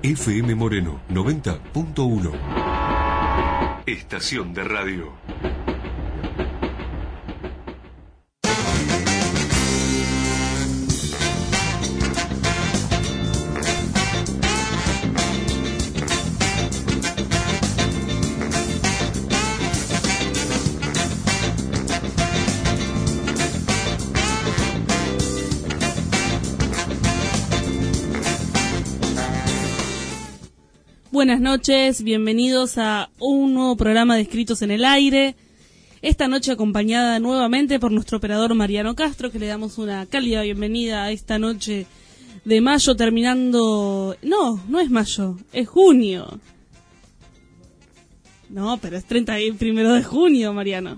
FM Moreno 90.1. Estación de radio. Buenas noches, bienvenidos a un nuevo programa de Escritos en el Aire. Esta noche acompañada nuevamente por nuestro operador Mariano Castro, que le damos una cálida bienvenida a esta noche de mayo terminando... No es mayo, es junio. No, pero es 31 de junio, Mariano.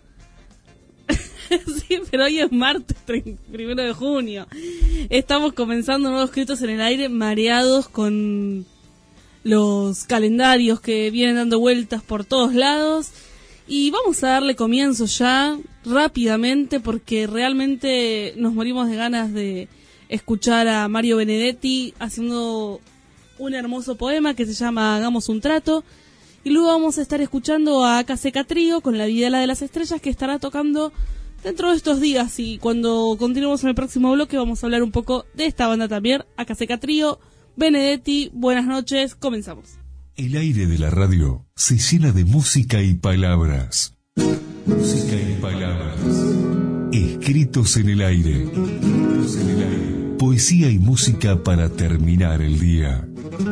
Sí, pero hoy es martes 1 de junio. Estamos comenzando nuevos Escritos en el Aire, mareados con los calendarios que vienen dando vueltas por todos lados, y vamos a darle comienzo ya rápidamente porque realmente nos morimos de ganas de escuchar a Mario Benedetti haciendo un hermoso poema que se llama Hagamos un trato, y luego vamos a estar escuchando a Caseca Trío con La Videla de las Estrellas, que estará tocando dentro de estos días, y cuando continuemos en el próximo bloque vamos a hablar un poco de esta banda también, a Caseca Trío. Benedetti, buenas noches, comenzamos. El aire de la radio se llena de música y palabras. Música y palabras. Escritos en el aire. Escritos en el aire. Poesía y música para terminar el día.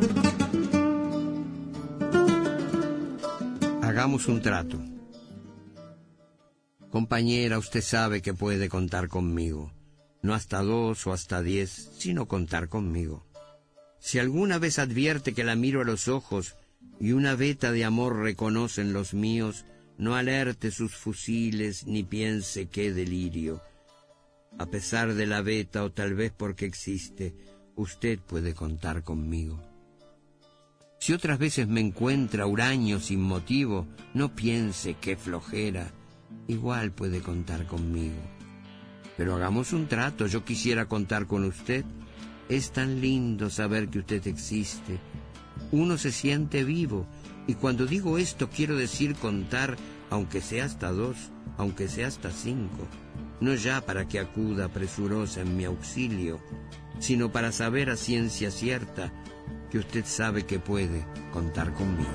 Hagamos un trato. Compañera, usted sabe que puede contar conmigo. No hasta 2 o hasta 10, sino contar conmigo. Si alguna vez advierte que la miro a los ojos y una veta de amor reconoce en los míos, no alerte sus fusiles ni piense qué delirio. A pesar de la veta, o tal vez porque existe, usted puede contar conmigo. Si otras veces me encuentra huraño sin motivo, no piense qué flojera, igual puede contar conmigo. Pero hagamos un trato, yo quisiera contar con usted. Es tan lindo saber que usted existe. Uno se siente vivo, y cuando digo esto quiero decir contar, aunque sea hasta 2, aunque sea hasta 5. No ya para que acuda presurosa en mi auxilio, sino para saber a ciencia cierta que usted sabe que puede contar conmigo.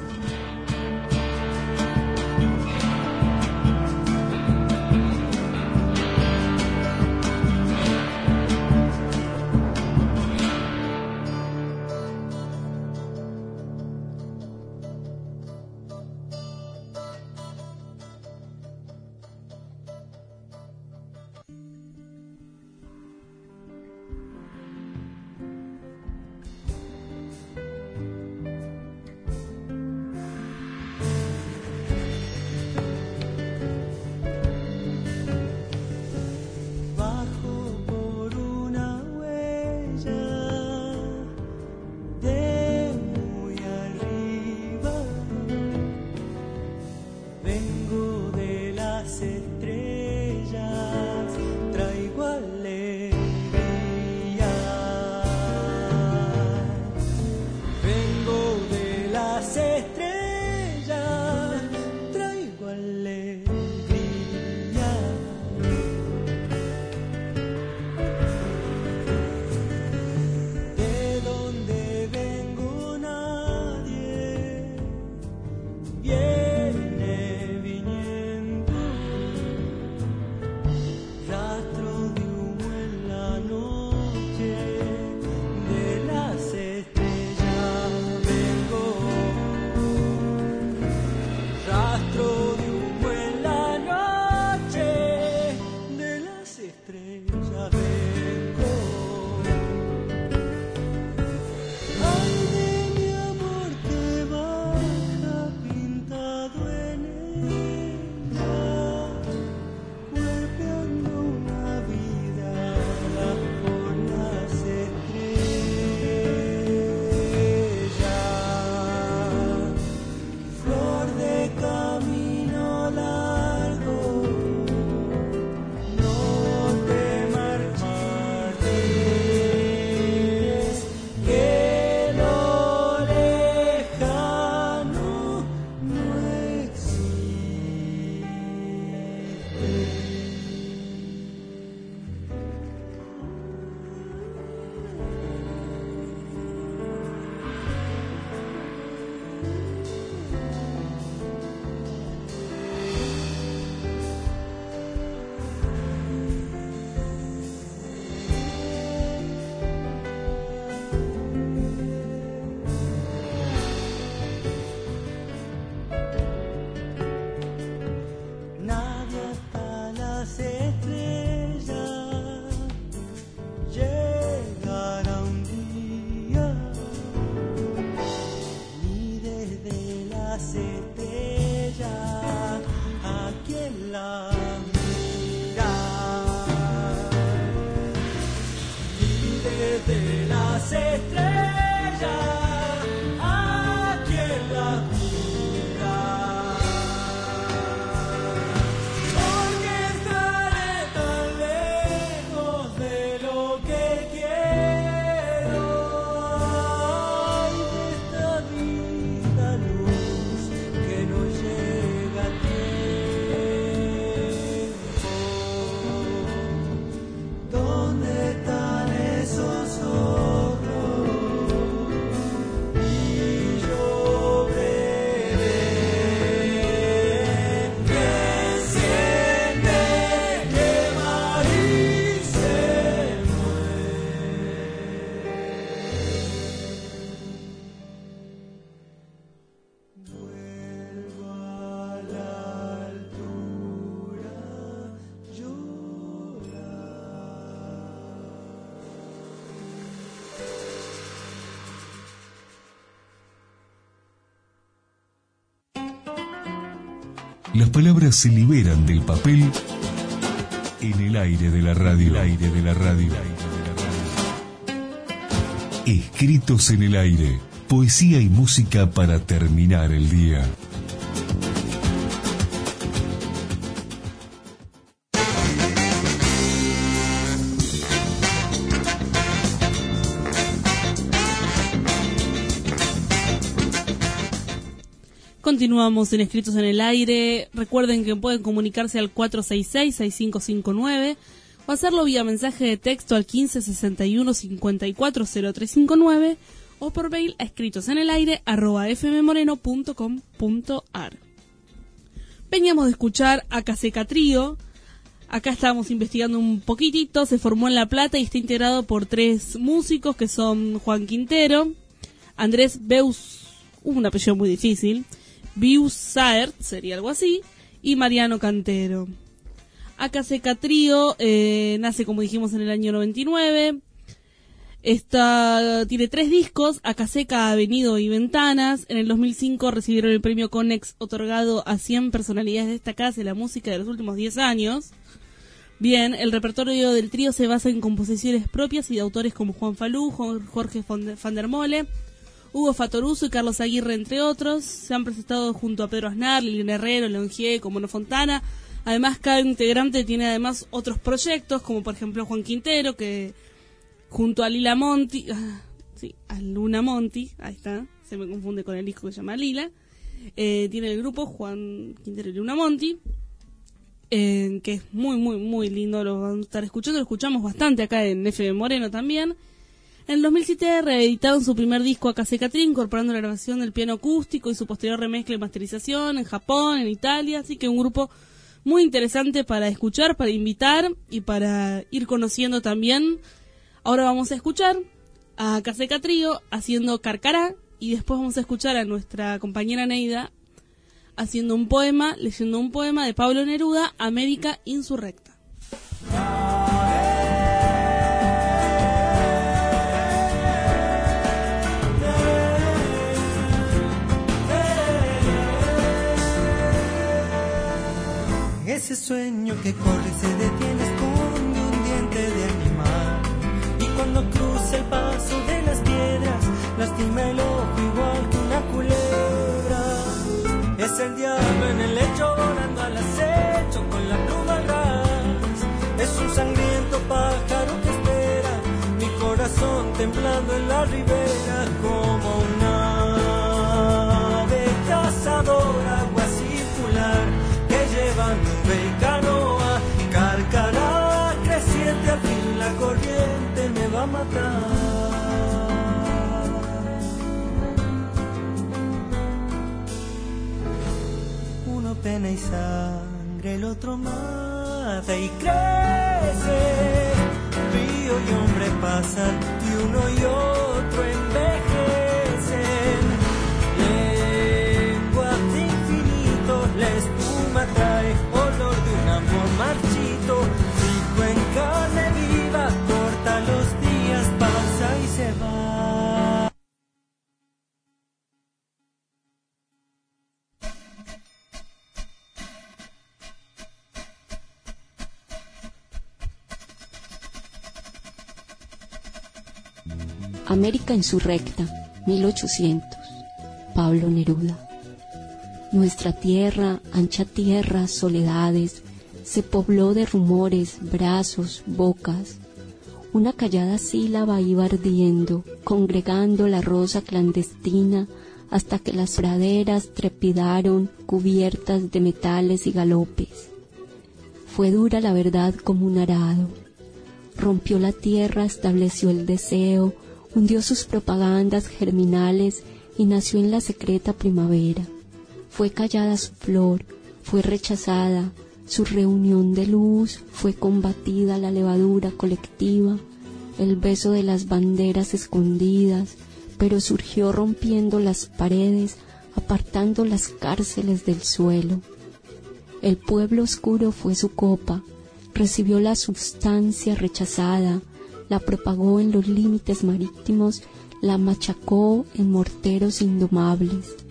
Las palabras se liberan del papel en el aire de la radio. Escritos en el aire. Poesía y música para terminar el día. Continuamos en Escritos en el Aire. Recuerden que pueden comunicarse al 466-6559 o hacerlo vía mensaje de texto al 1561-540359 o por mail a escritosenelaire@fmmoreno.com.ar. Veníamos de escuchar a Caseca Trío. Acá estábamos investigando un poquitito. Se formó en La Plata y está integrado por 3 músicos que son Juan Quintero, Andrés Beus, un apellido muy difícil, Biusaert, sería algo así, y Mariano Cantero. Caseca Trío nace, como dijimos, en el año 99. Tiene 3 discos: Caseca, Avenido y Ventanas. En el 2005 recibieron el premio Connex, otorgado a 100 personalidades destacadas en la música de los últimos 10 años. Bien, el repertorio del trío se basa en composiciones propias y de autores como Juan Falú, Jorge van der Mole, Hugo Fatoruso y Carlos Aguirre, entre otros. Se han presentado junto a Pedro Aznar, Liliana Herrero, León Gieco, Mono Fontana. Además, cada integrante tiene además otros proyectos, como por ejemplo Juan Quintero, que junto a Lila Monti, a Luna Monti, ahí está, se me confunde con el disco que se llama Lila, tiene el grupo Juan Quintero y Luna Monti, que es muy, muy, muy lindo, lo van a estar escuchando, lo escuchamos bastante acá en FM Moreno también. En el 2007 reeditaron su primer disco Caseca Trío, incorporando la grabación del piano acústico y su posterior remezcla y masterización en Japón, en Italia, así que un grupo muy interesante para escuchar, para invitar y para ir conociendo también. Ahora vamos a escuchar a Caseca Trío haciendo Carcará y después vamos a escuchar a nuestra compañera Neida haciendo un poema, leyendo un poema de Pablo Neruda, América Insurrecta. Ese sueño que corre y se detiene esconde un diente de animal, y cuando cruza el paso de las piedras lastima el ojo igual que una culebra. Es el diablo en el lecho volando al acecho con la pluma al ras. Es un sangriento pájaro que espera mi corazón temblando en la ribera como una ave cazadora, agua circular que lleva nube y canoa. Carcará creciente, al fin la corriente me va a matar. Uno pena y sangre, el otro mata y crece. Río y hombre pasan y uno y otro envejecen. Lenguas de infinito, la espuma trae olor de un amor marchito. Rico en carne viva, corta los días, pasa y se va. América Insurrecta, 1800. Pablo Neruda. Nuestra tierra, ancha tierra, soledades, se pobló de rumores, brazos, bocas. Una callada sílaba iba ardiendo, congregando la rosa clandestina, hasta que las praderas trepidaron, cubiertas de metales y galopes. Fue dura la verdad como un arado. Rompió la tierra, estableció el deseo, hundió sus propagandas germinales y nació en la secreta primavera. Fue callada su flor, fue rechazada, su reunión de luz, fue combatida la levadura colectiva, el beso de las banderas escondidas, pero surgió rompiendo las paredes, apartando las cárceles del suelo. El pueblo oscuro fue su copa, recibió la sustancia rechazada, la propagó en los límites marítimos, la machacó en morteros indomables.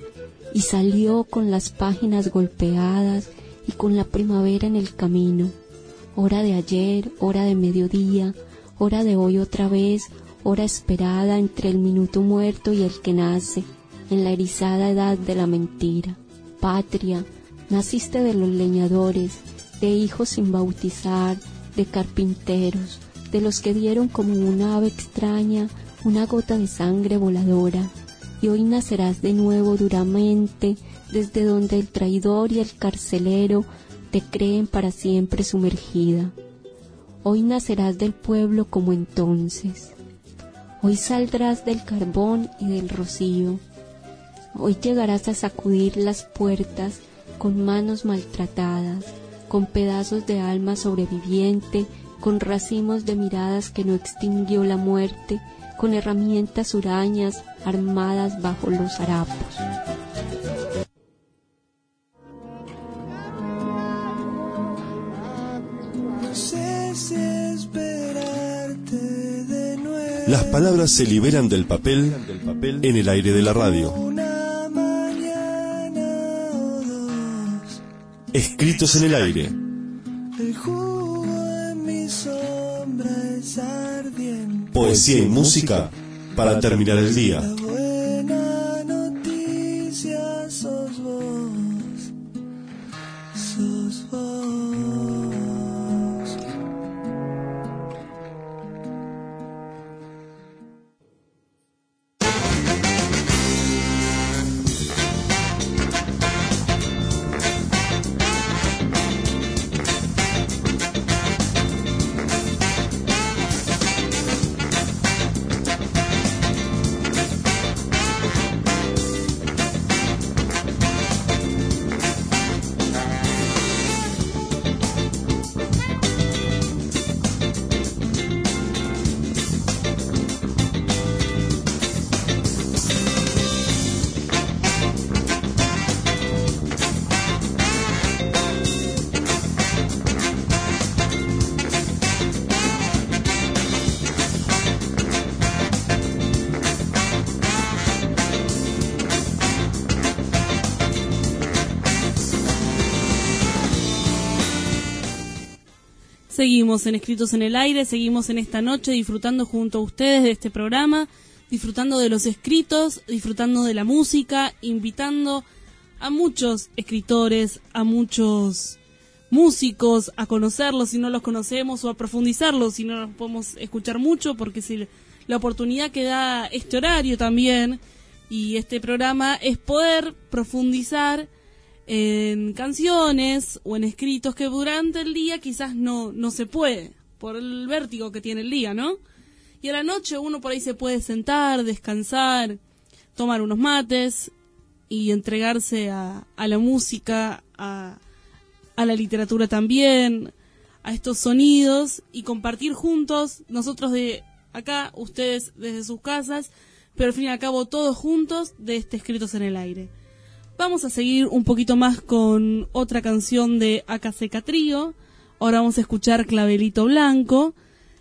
y salió con las páginas golpeadas y con la primavera en el camino. Hora de ayer, hora de mediodía, hora de hoy otra vez, hora esperada entre el minuto muerto y el que nace, en la erizada edad de la mentira. Patria, naciste de los leñadores, de hijos sin bautizar, de carpinteros, de los que dieron como una ave extraña una gota de sangre voladora, y hoy nacerás de nuevo duramente, desde donde el traidor y el carcelero te creen para siempre sumergida. Hoy nacerás del pueblo como entonces. Hoy saldrás del carbón y del rocío. Hoy llegarás a sacudir las puertas con manos maltratadas, con pedazos de alma sobreviviente, con racimos de miradas que no extinguió la muerte, con herramientas hurañas armadas bajo los harapos. No sé si esperarte de nuevo. Las palabras se liberan del papel en el aire de la radio. Una mañana o dos. Escritos en el aire. El jugo en mi sombra es ardiente. Poesía y música para terminar el día. La buena noticia sos vos. Sos vos. Seguimos en Escritos en el Aire, seguimos en esta noche disfrutando junto a ustedes de este programa, disfrutando de los escritos, disfrutando de la música, invitando a muchos escritores, a muchos músicos a conocerlos si no los conocemos o a profundizarlos si no los podemos escuchar mucho, porque si la oportunidad que da este horario también y este programa es poder profundizar en canciones o en escritos que durante el día quizás no se puede, por el vértigo que tiene el día, ¿no? Y a la noche uno por ahí se puede sentar, descansar, tomar unos mates y entregarse a la música, a la literatura también, a estos sonidos y compartir juntos, nosotros de acá, ustedes desde sus casas, pero al fin y al cabo todos juntos de este Escritos en el Aire. Vamos a seguir un poquito más con otra canción de AKC Trío. Ahora vamos a escuchar Clavelito Blanco,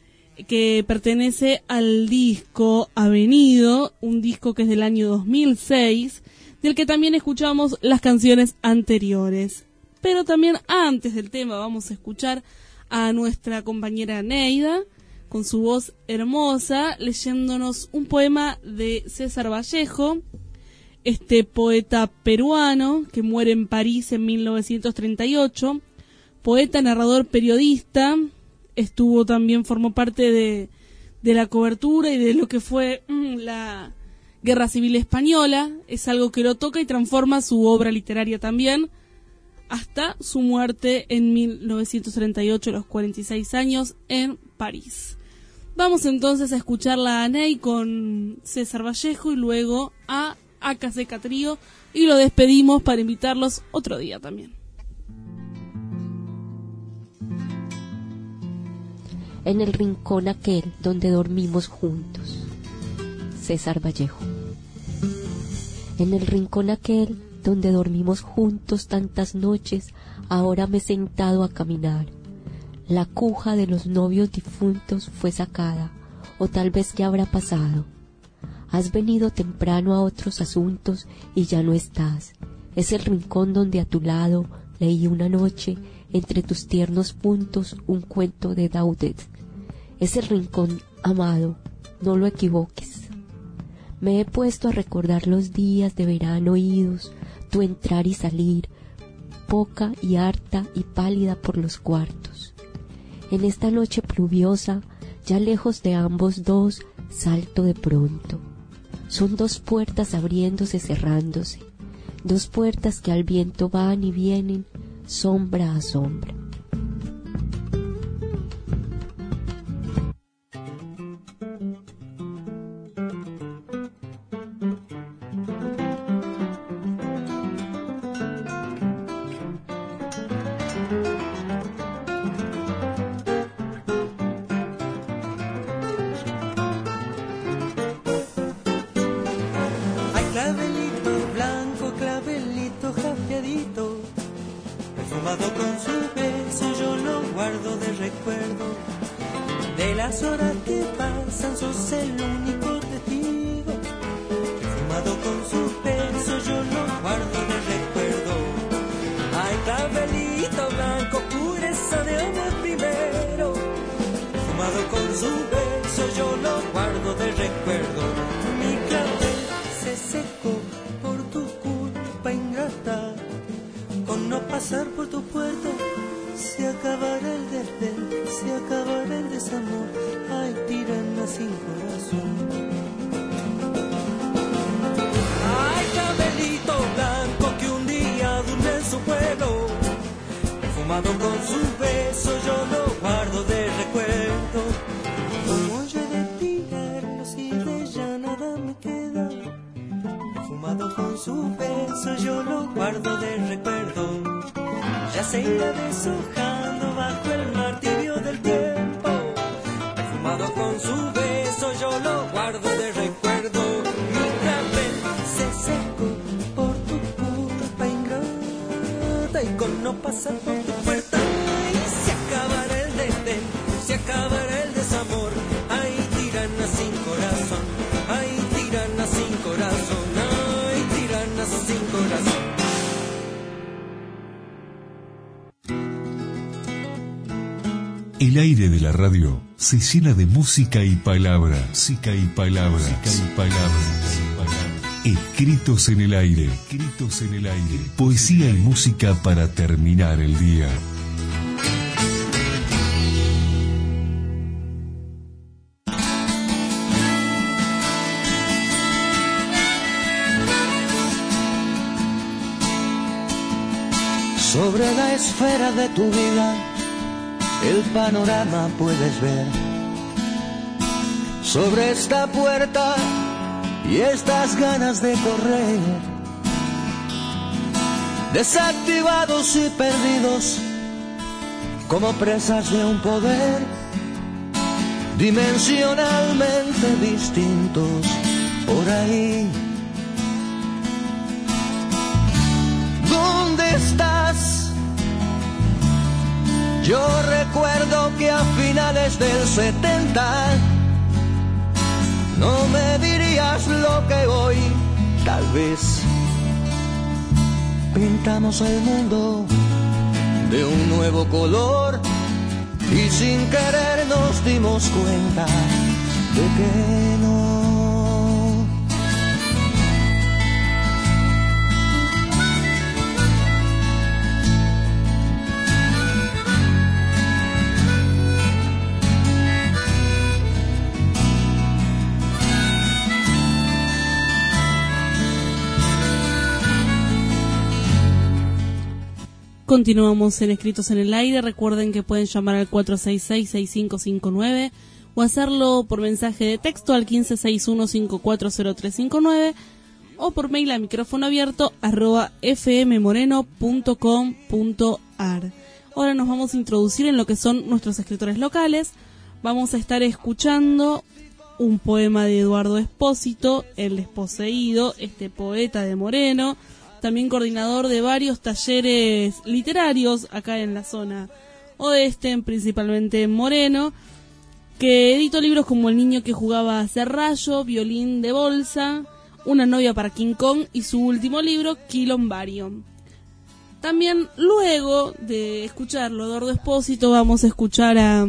que pertenece al disco Avenido, un disco que es del año 2006, del que también escuchamos las canciones anteriores. Pero también antes del tema vamos a escuchar a nuestra compañera Neida, con su voz hermosa, leyéndonos un poema de César Vallejo, este poeta peruano que muere en París en 1938, poeta, narrador, periodista, formó parte de la cobertura y de lo que fue la Guerra Civil Española. Es algo que lo toca y transforma su obra literaria también, hasta su muerte en 1938 a los 46 años en París. Vamos entonces a escucharla a Ney con César Vallejo y luego a AKC Trío y lo despedimos para invitarlos otro día también. En el rincón aquel donde dormimos juntos. César Vallejo. En el rincón aquel donde dormimos juntos tantas noches, ahora me he sentado a caminar. La cuja de los novios difuntos fue sacada, o tal vez que habrá pasado. Has venido temprano a otros asuntos y ya no estás. Es el rincón donde a tu lado leí una noche, entre tus tiernos puntos, un cuento de Daudet. Es el rincón amado, no lo equivoques. Me he puesto a recordar los días de verano idos, tu entrar y salir, poca y harta y pálida por los cuartos. En esta noche pluviosa, ya lejos de ambos dos, salto de pronto. Son dos puertas abriéndose, cerrándose, dos puertas que al viento van y vienen, sombra a sombra. Perfumado con su beso, yo lo guardo de recuerdo. De las horas que pasan, sos el único testigo. Perfumado con su beso, yo lo guardo de recuerdo. Ay, clavelito blanco, pureza de amor primero. Perfumado con su beso, yo lo guardo de recuerdo. Mi clavel se secó por tu culpa ingrata. Con no pasar por tu puerta, se acabará el desdén, se acabará el desamor. Ay, tirana sin corazón. Ay, cabelito blanco que un día durmió en su pueblo. Perfumado con su beso, yo lo guardo de recuerdo. Como yo he de tirarlo, si de ya nada me queda. Perfumado con su beso, yo lo guardo de recuerdo. Ya se irá deshojando bajo el martirio del tiempo. Perfumado con su beso, yo lo guardo de recuerdo. Mi clavel se secó por tu culpa ingrata. Y con no pasar por tu puerta, ay, se acabará el desdén, se acabará el desamor. Ay, tirana sin corazón, ay, tirana sin corazón, ay, tirana sin corazón. El aire de la radio se llena de música y palabras. Música y palabras. Música y palabras. Escritos en el aire. Escritos en el aire. Poesía y música para terminar el día. Sobre la esfera de tu vida, el panorama puedes ver. Sobre esta puerta y estas ganas de correr, desactivados y perdidos, como presas de un poder, dimensionalmente distintos por ahí. ¿Dónde estás? Yo recuerdo que a finales del 70 no me dirías lo que hoy tal vez. Pintamos el mundo de un nuevo color y sin querer nos dimos cuenta de que no. Continuamos en Escritos en el Aire. Recuerden que pueden llamar al 466-6559 o hacerlo por mensaje de texto al 1561-540359 o por mail a micrófono abierto @fmmoreno.com.ar. Ahora nos vamos a introducir en lo que son nuestros escritores locales. Vamos a estar escuchando un poema de Eduardo Espósito, El Desposeído, este poeta de Moreno, también coordinador de varios talleres literarios acá en la zona oeste, principalmente en Moreno. que editó libros como El niño que jugaba a ser rayo, Violín de bolsa, Una novia para King Kong y su último libro, Quilombario. También luego de escucharlo, Eduardo Espósito, vamos a escuchar a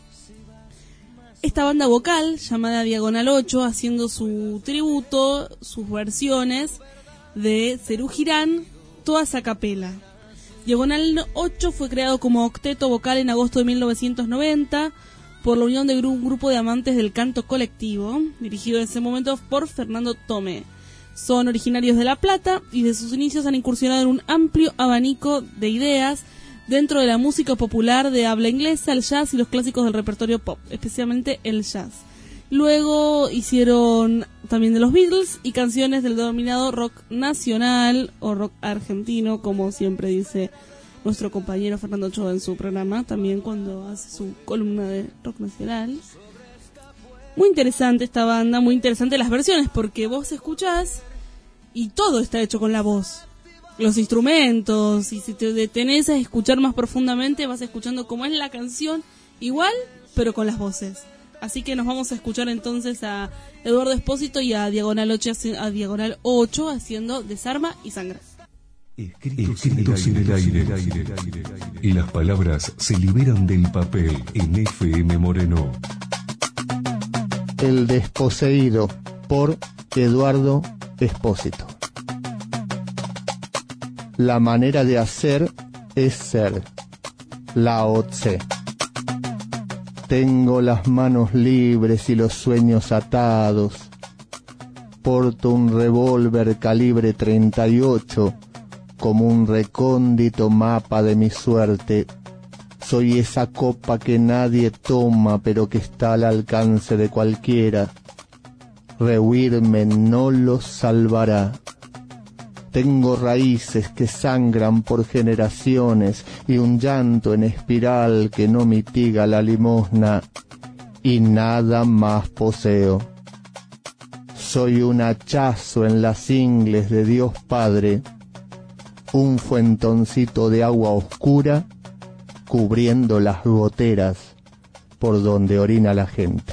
esta banda vocal llamada Diagonal 8 haciendo su tributo, sus versiones de Serú Girán, todas a capela. Diagonal 8 fue creado como octeto vocal en agosto de 1990 por la unión de un grupo de amantes del canto colectivo, dirigido en ese momento por Fernando Tomé. Son originarios de La Plata y de sus inicios han incursionado en un amplio abanico de ideas dentro de la música popular de habla inglesa, el jazz y los clásicos del repertorio pop, especialmente el jazz. Luego hicieron también de los Beatles y canciones del denominado rock nacional o rock argentino, como siempre dice nuestro compañero Fernando Ochoa en su programa, también cuando hace su columna de rock nacional. Muy interesante esta banda, muy interesante las versiones, porque vos escuchás y todo está hecho con la voz. Los instrumentos, y si te detenés a escuchar más profundamente, vas escuchando cómo es la canción, igual, pero con las voces. Así que nos vamos a escuchar entonces a Eduardo Espósito y a Diagonal 8 haciendo Desarma y Sangra. Escritos en el aire. Y las palabras se liberan del papel en FM Moreno. El desposeído, por Eduardo Espósito. La manera de hacer es ser. Lao Tse. Tengo las manos libres y los sueños atados. Porto un revólver calibre 38 como un recóndito mapa de mi suerte. Soy esa copa que nadie toma pero que está al alcance de cualquiera. Rehuirme no los salvará. Tengo raíces que sangran por generaciones y un llanto en espiral que no mitiga la limosna, y nada más poseo. Soy un hachazo en las ingles de Dios Padre, un fuentoncito de agua oscura cubriendo las goteras por donde orina la gente.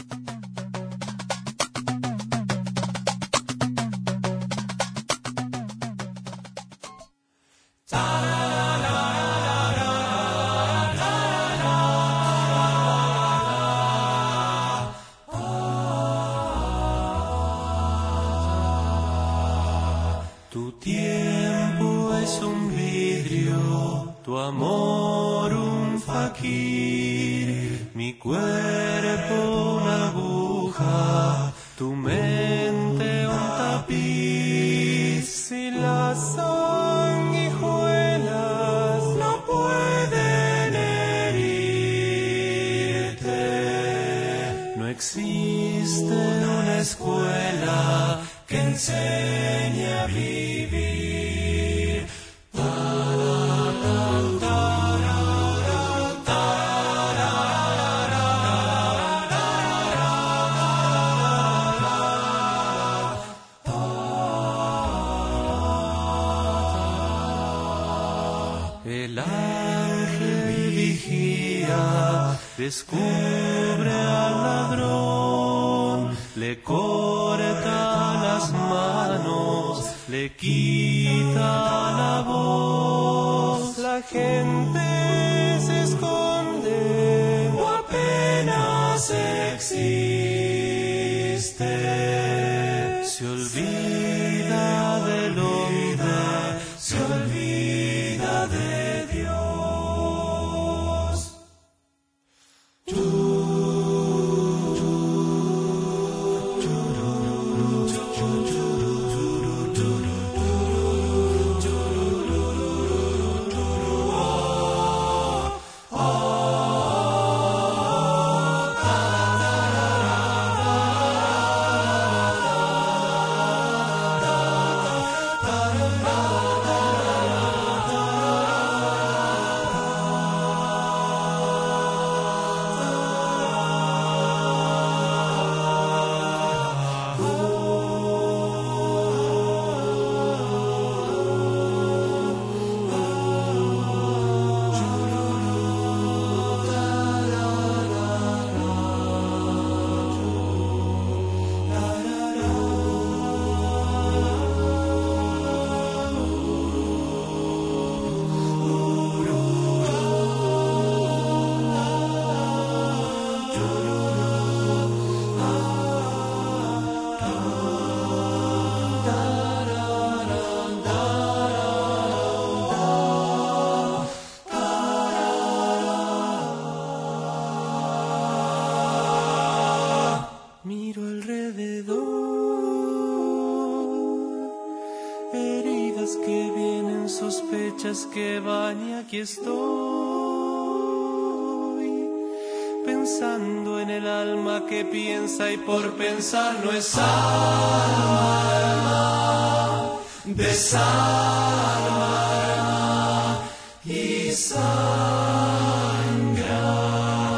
Tu tiempo es un vidrio, tu amor un faquir, mi cuerpo una aguja, tu mente un tapiz. Si las sanguijuelas no pueden herirte, no existe una escuela que enseñe a vivir. El ángel vigía, descubre al ladrón, le corta las manos, le quita la voz. La gente se esconde o apenas existe. Se olvida del hombre, se olvida de Dios. cosas que vienen, sospechas que van, y aquí estoy, pensando en el alma que piensa y por pensar no es alma, desarma y sangra.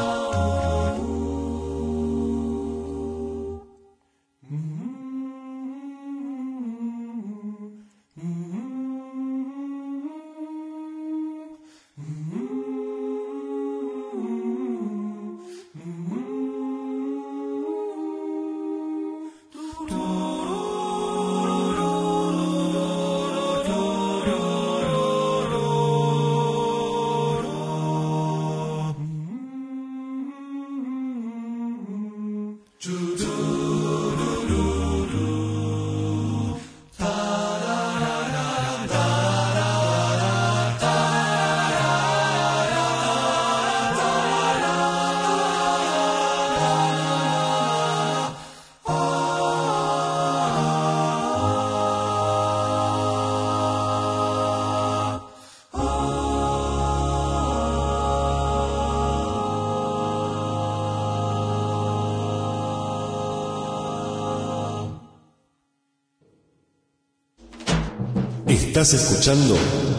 Estás escuchando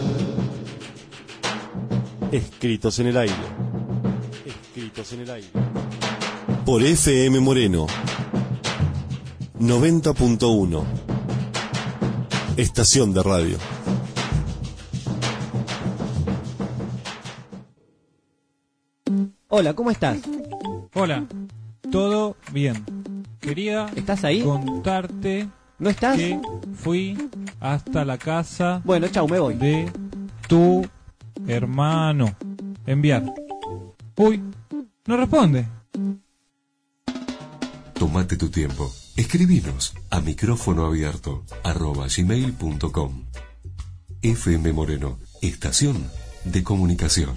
Escritos en el Aire. Escritos en el Aire. Por FM Moreno 90.1. Estación de radio. Hola, ¿cómo estás? Hola, todo bien. Quería ¿Estás ahí? contarte ¿No estás? que fui hasta la casa Bueno, chau, me voy. de tu hermano. Enviar. Uy, no responde. Tómate tu tiempo. Escribinos a micrófonoabierto@gmail.com. FM Moreno, estación de comunicación.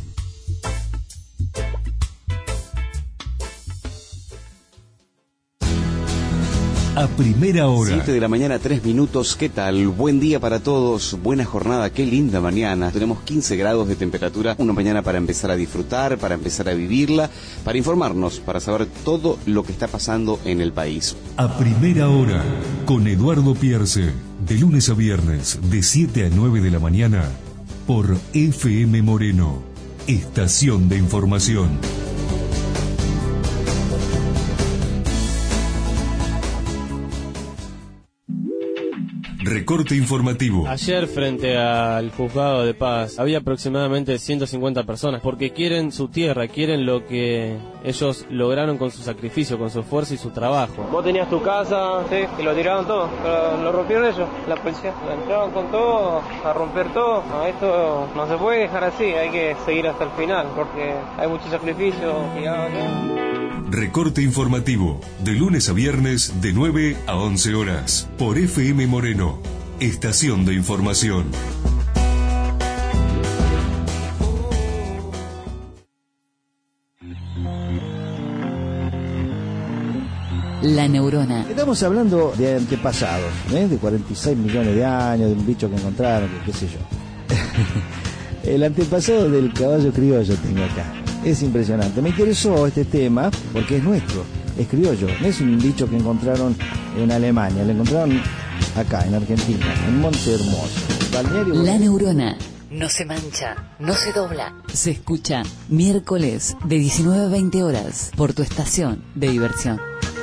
A primera hora. 7 de la mañana, 3 minutos. ¿Qué tal? Buen día para todos. Buena jornada. Qué linda mañana. Tenemos 15 grados de temperatura. Una mañana para empezar a disfrutar, para empezar a vivirla, para informarnos, para saber todo lo que está pasando en el país. A primera hora, con Eduardo Pierce. De lunes a viernes, de 7 a 9 de la mañana, por FM Moreno, estación de información. Recorte informativo. Ayer frente al juzgado de paz había aproximadamente 150 personas porque quieren su tierra, quieren lo que ellos lograron con su sacrificio, con su esfuerzo y su trabajo. Vos tenías tu casa, sí, y lo tiraron todo, pero lo rompieron ellos, la policía. Entraron con todo, a romper todo. No, esto no se puede dejar así, hay que seguir hasta el final porque hay mucho sacrificio. Recorte informativo, de lunes a viernes, de 9 a 11 horas, por FM Moreno, estación de información. La neurona. Estamos hablando de antepasados, de 46 millones de años, de un bicho que encontraron, qué sé yo. El antepasado del caballo criollo tengo acá. Es impresionante. Me interesó este tema porque es nuestro, es criollo. No es un bicho que encontraron en Alemania, lo encontraron acá, en Argentina, en Monte Hermoso. Balneario. La neurona no se mancha, no se dobla. Se escucha miércoles de 19 a 20 horas por tu estación de diversión.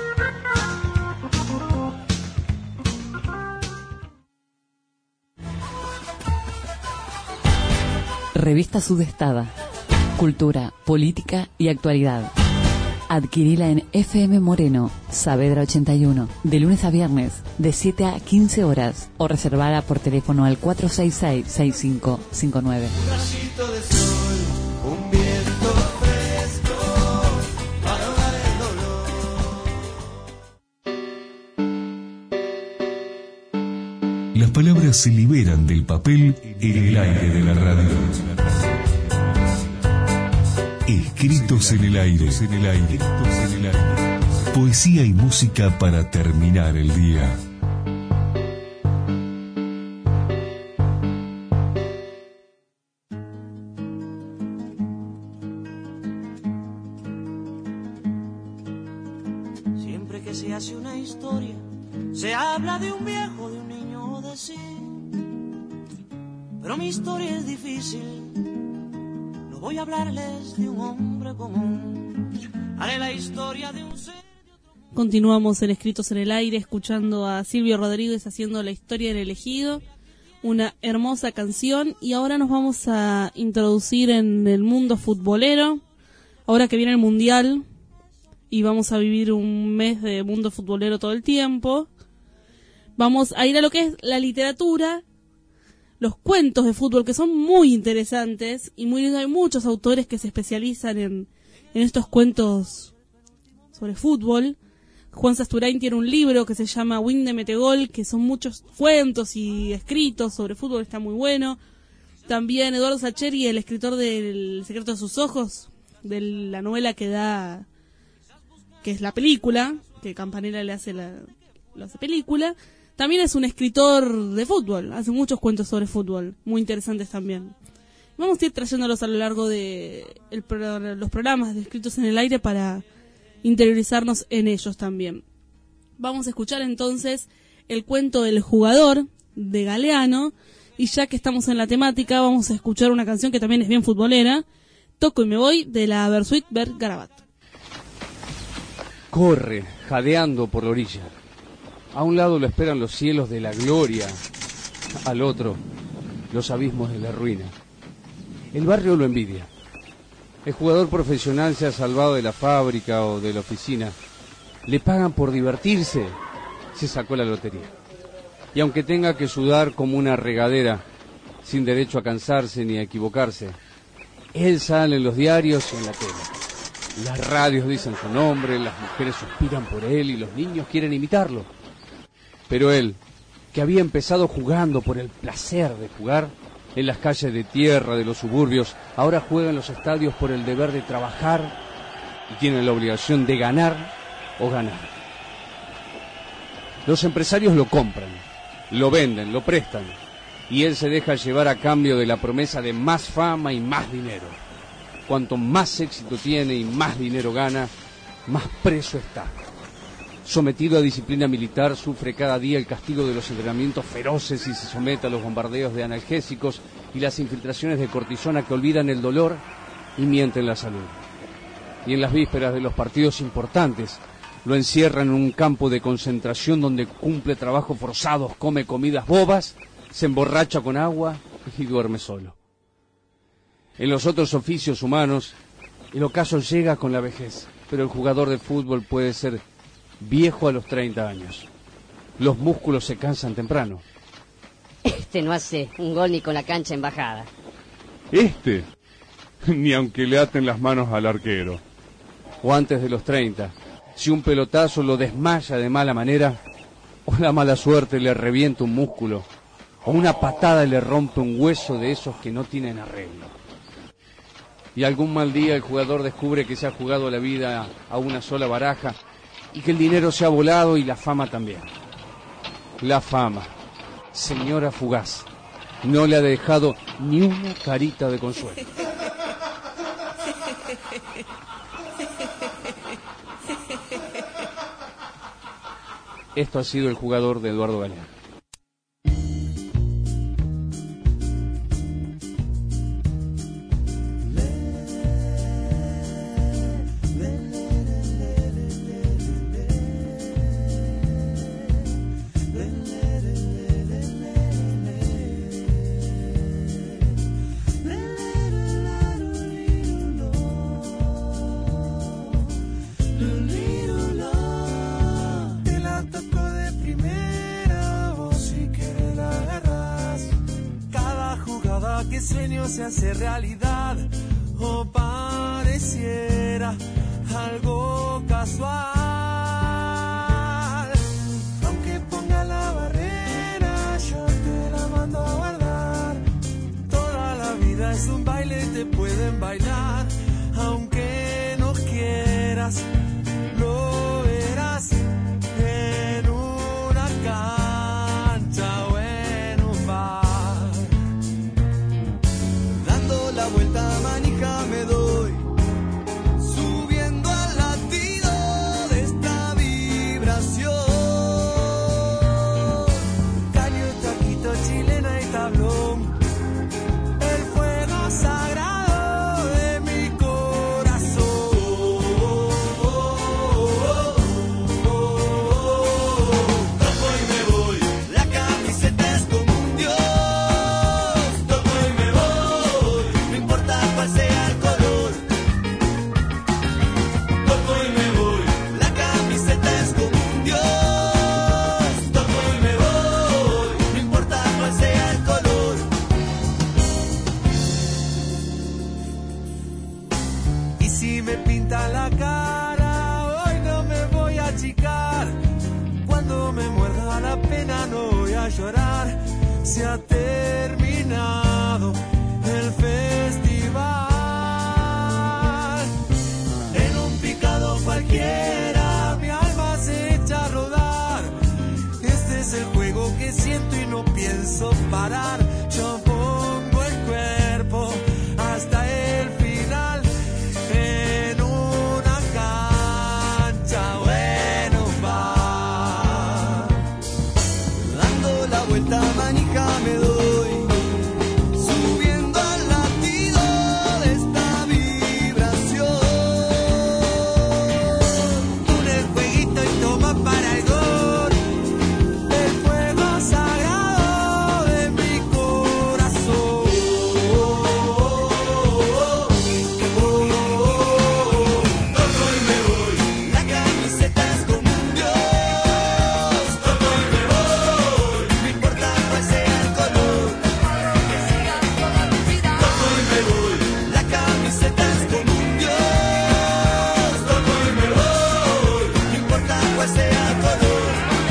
Revista Sudestada. Cultura, política y actualidad. Adquirila en FM Moreno, Saavedra 81, de lunes a viernes, de 7 a 15 horas, o reservada por teléfono al 466-6559. Un rayito de sol, un viento fresco, para ahogar el dolor. Las palabras se liberan del papel en el aire de la radio. Escritos en el aire. Poesía y música para terminar el día. un viejo, de un niño, de sí. Pero mi historia es difícil. No voy a hablarles de un hombre común. Haré la historia de un ser. Continuamos en Escritos en el Aire, escuchando a Silvio Rodríguez haciendo La historia del elegido, una hermosa canción. Y ahora nos vamos a introducir en el mundo futbolero, ahora que viene el Mundial, y vamos a vivir un mes de mundo futbolero todo el tiempo. Vamos a ir a lo que es la literatura, los cuentos de fútbol, que son muy interesantes, y hay muchos autores que se especializan en estos cuentos sobre fútbol. Juan Sasturain tiene un libro que se llama Win de Metegol, que son muchos cuentos y escritos sobre fútbol, está muy bueno. También Eduardo Sacheri, el escritor del Secreto de sus ojos, de la novela que es la película, que Campanella le hace lo hace película. También es un escritor de fútbol, hace muchos cuentos sobre fútbol, muy interesantes también. Vamos a ir trayéndolos a lo largo de los programas de Escritos en el Aire para interiorizarnos en ellos también. Vamos a escuchar entonces el cuento del jugador de Galeano, y ya que estamos en la temática vamos a escuchar una canción que también es bien futbolera, Toco y me voy, de la Bersuit Bergarabat. Corre, jadeando por la orilla. A un lado lo esperan los cielos de la gloria, al otro los abismos de la ruina. El barrio lo envidia. El jugador profesional se ha salvado de la fábrica o de la oficina. Le pagan por divertirse. Se sacó la lotería. Y aunque tenga que sudar como una regadera, sin derecho a cansarse ni a equivocarse, él sale en los diarios y en la tele. Las radios dicen su nombre, las mujeres suspiran por él y los niños quieren imitarlo. Pero él, que había empezado jugando por el placer de jugar, en las calles de tierra de los suburbios, ahora juega en los estadios por el deber de trabajar y tiene la obligación de ganar o ganar. Los empresarios lo compran, lo venden, lo prestan, y él se deja llevar a cambio de la promesa de más fama y más dinero. Cuanto más éxito tiene y más dinero gana, más preso está. Sometido a disciplina militar, sufre cada día el castigo de los entrenamientos feroces y se somete a los bombardeos de analgésicos y las infiltraciones de cortisona que olvidan el dolor y mienten la salud. Y en las vísperas de los partidos importantes, lo encierran en un campo de concentración donde cumple trabajos forzados, come comidas bobas, se emborracha con agua y duerme solo. En los otros oficios humanos, el ocaso llega con la vejez, pero el jugador de fútbol puede ser viejo a los 30 años. Los músculos se cansan temprano. Este no hace un gol ni con la cancha en bajada. Ni aunque le aten las manos al arquero. O antes de los 30, si un pelotazo lo desmaya de mala manera, o la mala suerte le revienta un músculo, o una patada le rompe un hueso de esos que no tienen arreglo. Y algún mal día el jugador descubre que se ha jugado la vida a una sola baraja y que el dinero se ha volado y la fama también. La fama, señora fugaz, no le ha dejado ni una carita de consuelo. Esto ha sido El jugador de Eduardo Galeano. Se hace realidad o pareciera algo casual. Aunque ponga la barrera, yo te la mando a guardar. Toda la vida es un baile y te pueden bailar. Aunque no quieras, lo verás en una cancha o en un bar. La vuelta manija me doy, subiendo al latido de esta vibración. termina, no voy a llorar. Se ha terminado el festival. En un picado cualquiera mi alma se echa a rodar. Este es el juego que siento y no pienso parar. Yo pongo el cuerpo hasta el final en una cancha. Bueno, va dando la vuelta manija me doy, subiendo al latido de esta vibración. Une el jueguito y toma para el gol, el fuego sagrado de mi corazón. Toco y me voy, la camiseta es como un dios. Toco y me voy, no importa cuál sea el color, que siga toda mi vida. Toco y me voy, la camiseta es como un dios. Toco y me voy, no importa cuál sea el color.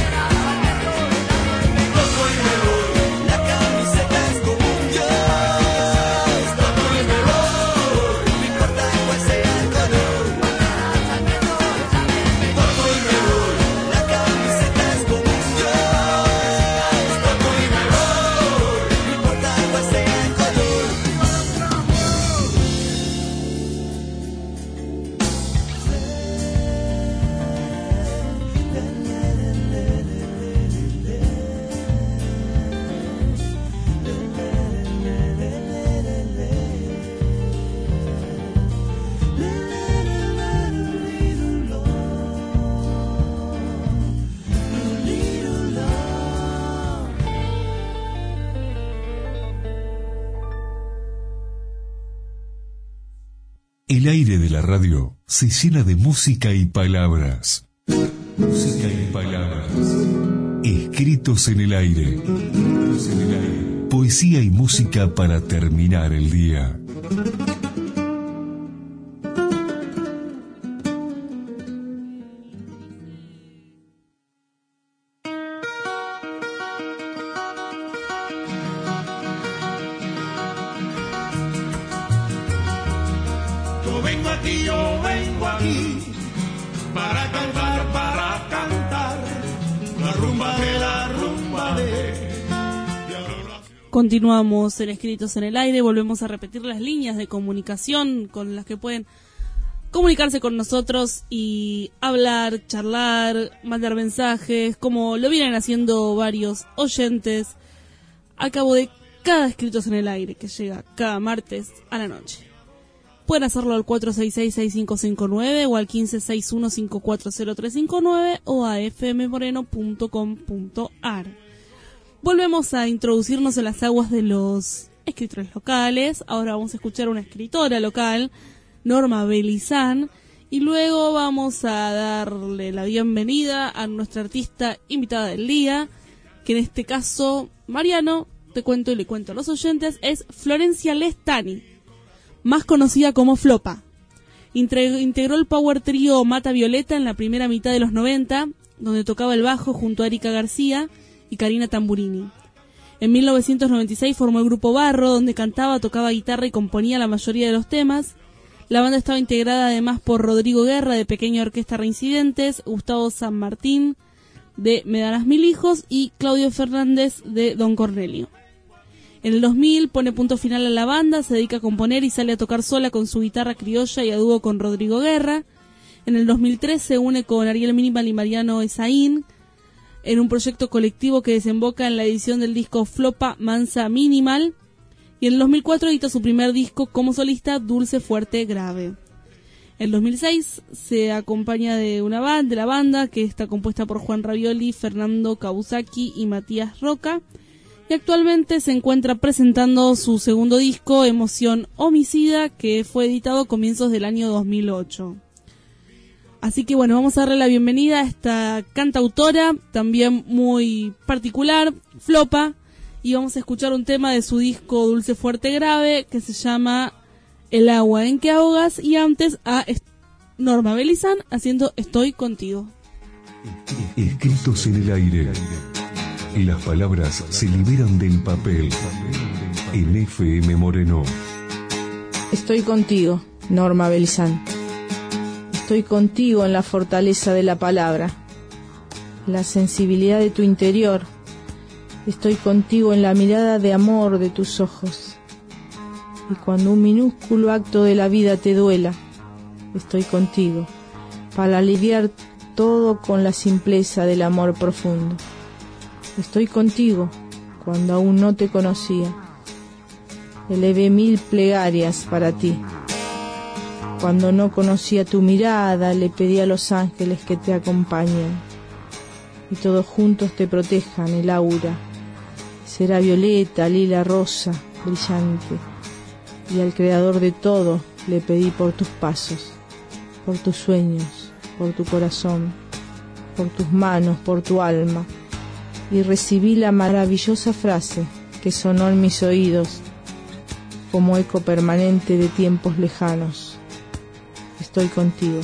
Toco y me voy, la camiseta es como un dios. Toco y me voy, no importa cuál sea el color. Toco y me voy, la camiseta es como un dios. Toco y me voy, no importa cuál sea el color. El aire de la radio se llena de música y palabras. Música y palabras. Escritos en el aire. Escritos en el aire. Poesía y música para terminar el día. Yo vengo aquí para cantar la rumba de. Continuamos en Escritos en el Aire, volvemos a repetir las líneas de comunicación con las que pueden comunicarse con nosotros y hablar, charlar, mandar mensajes, como lo vienen haciendo varios oyentes a cabo de cada Escritos en el Aire que llega cada martes a la noche. Pueden hacerlo al 466-6559 o al 1561-540359 o a fmmoreno.com.ar. Volvemos a introducirnos en las aguas de los escritores locales. Ahora vamos a escuchar a una escritora local, Norma Belizán, y luego vamos a darle la bienvenida a nuestra artista invitada del día, que en este caso, Mariano, te cuento y le cuento a los oyentes, es Florencia Lestani, más conocida como Flopa. Integró el power trío Mata Violeta en la primera mitad de los 90, donde tocaba el bajo junto a Erika García y Karina Tamburini. En 1996 formó el grupo Barro, donde cantaba, tocaba guitarra y componía la mayoría de los temas. La banda estaba integrada además por Rodrigo Guerra, de Pequeña Orquesta Reincidentes, Gustavo San Martín, de Me darás mil hijos, y Claudio Fernández, de Don Cornelio. En el 2000 pone punto final a la banda, se dedica a componer y sale a tocar sola con su guitarra criolla y a dúo con Rodrigo Guerra. En el 2003 se une con Ariel Minimal y Mariano Esaín en un proyecto colectivo que desemboca en la edición del disco Flopa Mansa Minimal. Y en el 2004 edita su primer disco como solista, Dulce Fuerte Grave. En el 2006 se acompaña de la banda que está compuesta por Juan Ravioli, Fernando Kawasaki y Matías Roca. Y actualmente se encuentra presentando su segundo disco, Emoción Homicida, que fue editado a comienzos del año 2008. Así que bueno, vamos a darle la bienvenida a esta cantautora, también muy particular, Flopa, y vamos a escuchar un tema de su disco Dulce Fuerte Grave, que se llama El agua en que ahogas, y antes a Norma Belizán haciendo Estoy contigo. Escritos en el aire. y las palabras se liberan del papel. En FM Moreno. Estoy contigo, Norma Belzán. Estoy contigo en la fortaleza de la palabra, la sensibilidad de tu interior. Estoy contigo en la mirada de amor de tus ojos. Y cuando un minúsculo acto de la vida te duela, estoy contigo para aliviar todo con la simpleza del amor profundo. Estoy contigo cuando aún no te conocía. Elevé 1000 plegarias para ti. Cuando no conocía tu mirada, le pedí a los ángeles que te acompañen y todos juntos te protejan el aura. Será violeta, lila, rosa, brillante. Y al Creador de todo le pedí por tus pasos, por tus sueños, por tu corazón, por tus manos, por tu alma. Y recibí la maravillosa frase que sonó en mis oídos como eco permanente de tiempos lejanos. Estoy contigo.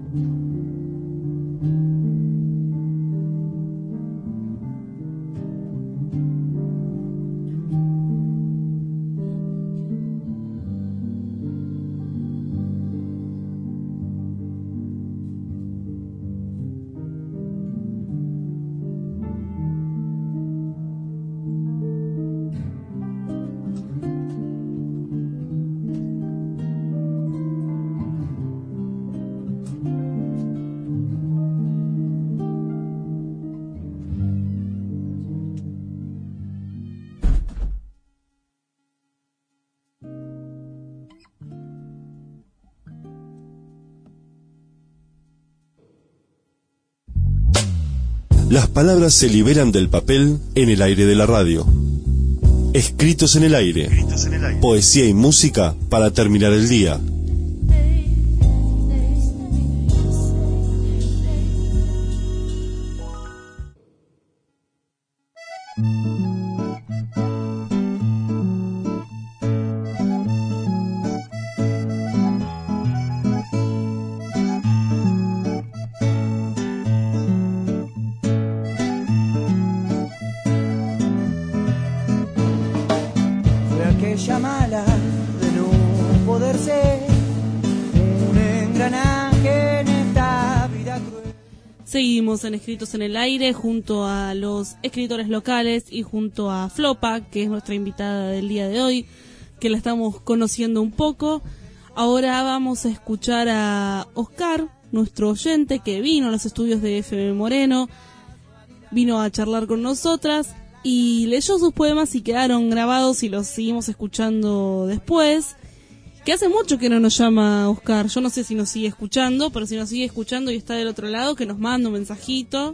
Las palabras se liberan del papel en el aire de la radio. Escritos en el aire. Poesía y música para terminar el día. Seguimos en Escritos en el Aire junto a los escritores locales y junto a Flopa, que es nuestra invitada del día de hoy, que la estamos conociendo un poco. Ahora vamos a escuchar a Oscar, nuestro oyente que vino a los estudios de FM Moreno, vino a charlar con nosotras y leyó sus poemas y quedaron grabados y los seguimos escuchando después. Que hace mucho que no nos llama Oscar, yo no sé si nos sigue escuchando, pero si nos sigue escuchando y está del otro lado, que nos manda un mensajito.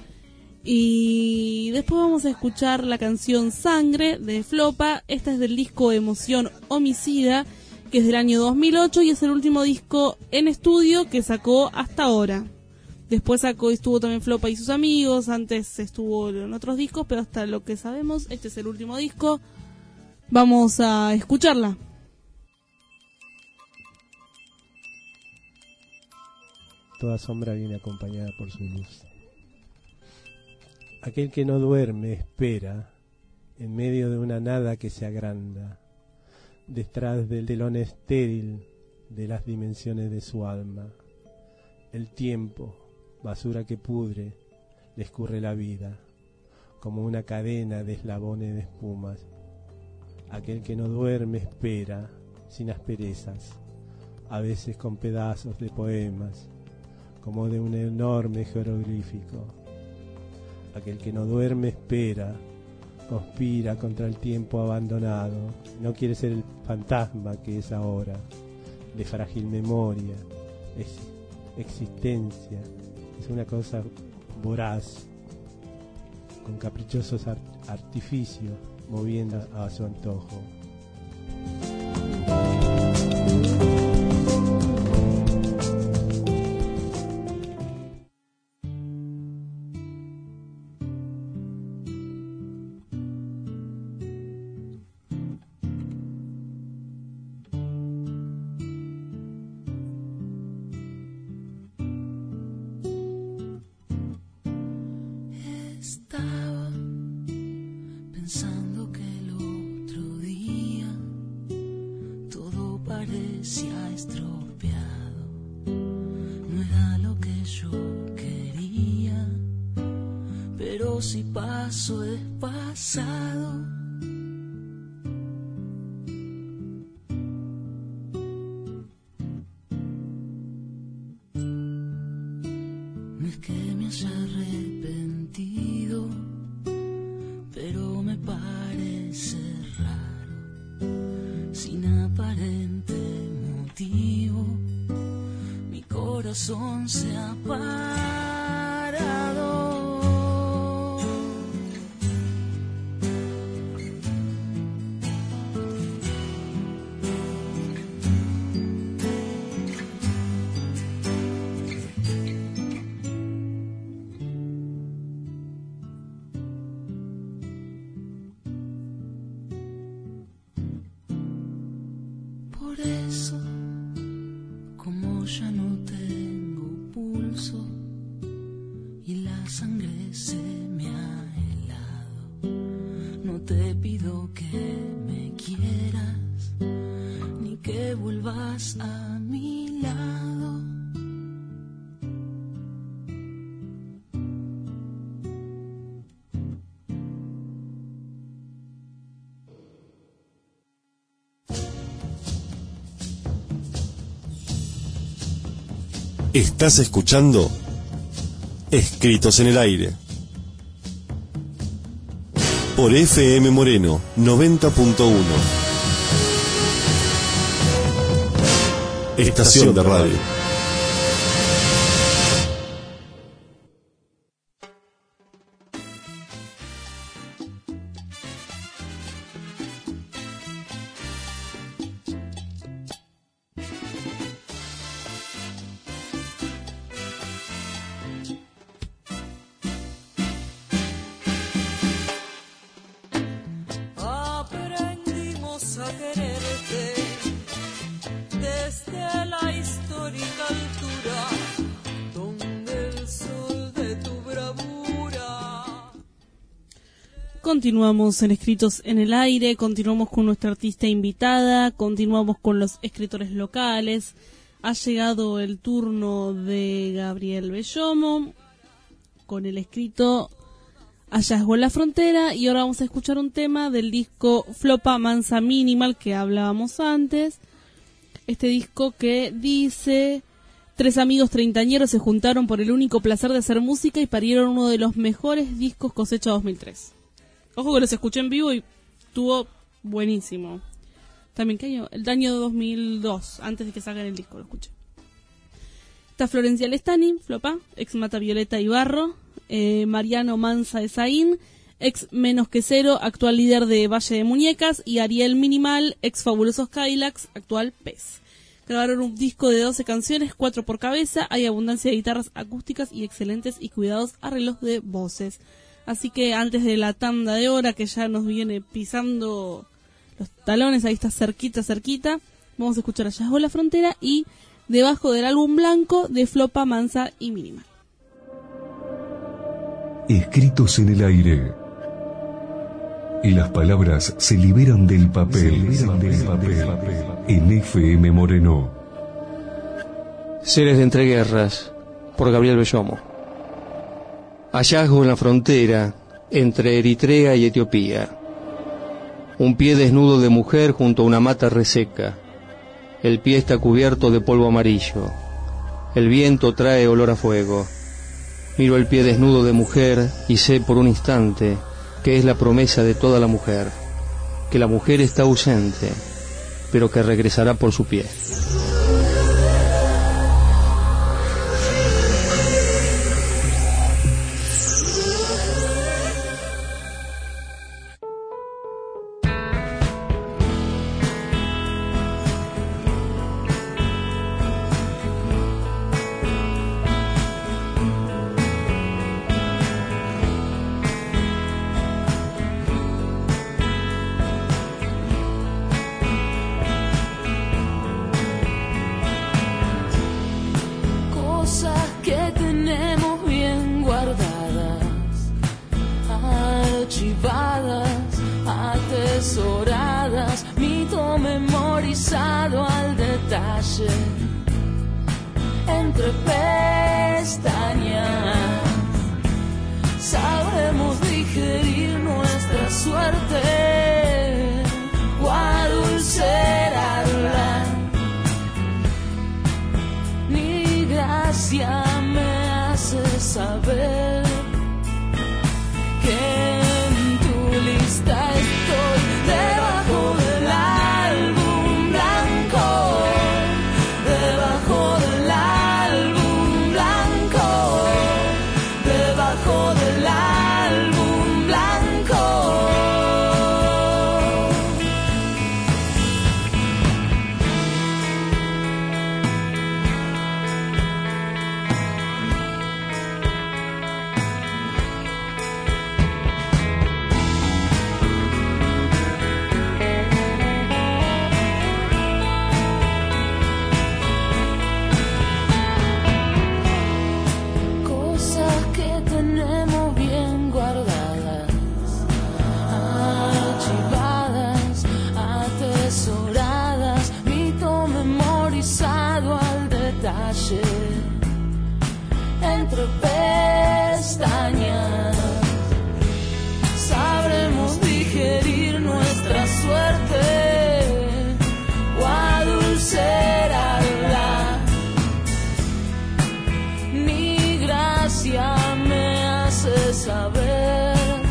Y después vamos a escuchar la canción Sangre de Flopa. Esta es del disco Emoción Homicida, que es del año 2008 y es el último disco en estudio que sacó hasta ahora. Después estuvo también Flopa y sus amigos, antes estuvo en otros discos, pero hasta lo que sabemos, este es el último disco. Vamos a escucharla. Toda sombra viene acompañada por su luz. Aquel que no duerme espera en medio de una nada que se agranda, detrás del telón estéril de las dimensiones de su alma. El tiempo, basura que pudre, le escurre la vida, como una cadena de eslabones de espumas. Aquel que no duerme espera, sin asperezas, a veces con pedazos de poemas, como de un enorme jeroglífico. Aquel que no duerme espera, conspira contra el tiempo abandonado, no quiere ser el fantasma que es ahora, de frágil memoria, existencia, es una cosa voraz, con caprichosos artificios, moviendo a su antojo. Estaba pensando que el otro día todo parecía estropeado, no era lo que yo quería, pero si paso es pasado. No es que me haya arrepentido, pero me parece raro, sin aparente motivo, mi corazón se ha parado. Por eso, como ya no tengo pulso y la sangre se me ha helado. No te pido que me quieras ni que vuelvas a mi lado. Estás escuchando Escritos en el Aire por FM Moreno 90.1, estación de radio. Aprendimos a quererte desde la histórica altura, donde el sol de tu bravura. Continuamos en Escritos en el Aire, continuamos con nuestra artista invitada, continuamos con los escritores locales. Ha llegado el turno de Gabriel Bellomo con el escrito Hallazgo en la Frontera, y ahora vamos a escuchar un tema del disco Flopa Mansa Minimal que hablábamos antes. Este disco que dice: 3 amigos treintañeros se juntaron por el único placer de hacer música y parieron uno de los mejores discos cosecha 2003. Ojo que los escuché en vivo y estuvo buenísimo. También, ¿qué año? El año 2002, antes de que salgan el disco, lo escuché. Está Florencia Lestani, Flopa, ex Mata Violeta Ibarro. Mariano Mansa de Saín, ex Menos que Cero, actual líder de Valle de Muñecas, y Ariel Minimal, ex Fabulosos Cadillacs, actual Pez. Grabaron un disco de 12 canciones, 4 por cabeza, hay abundancia de guitarras acústicas y excelentes y cuidados arreglos de voces. Así que antes de la tanda de hora que ya nos viene pisando los talones, ahí está cerquita, vamos a escuchar Hallazgo en la Frontera y Debajo del Álbum Blanco de Flopa, Mansa y Minimal. Escritos en el Aire. Y las palabras se liberan del papel, en FM Moreno. Seres de entreguerras, por Gabriel Bellomo. Hallazgo en la frontera entre Eritrea y Etiopía. Un pie desnudo de mujer junto a una mata reseca. El pie está cubierto de polvo amarillo. El viento trae olor a fuego. Miro el pie desnudo de mujer y sé por un instante que es la promesa de toda la mujer, que la mujer está ausente, pero que regresará por su pie. Entre pestañas sabemos digerir nuestra suerte o adulcerarla. Ni gracia me hace saber que en tu lista estoy debajo del álbum blanco. Debajo del álbum blanco, debajo del álbum blanco. calle, entre pestañas, sabremos digerir nuestra suerte o adulcerarla. Mi gracia me hace saber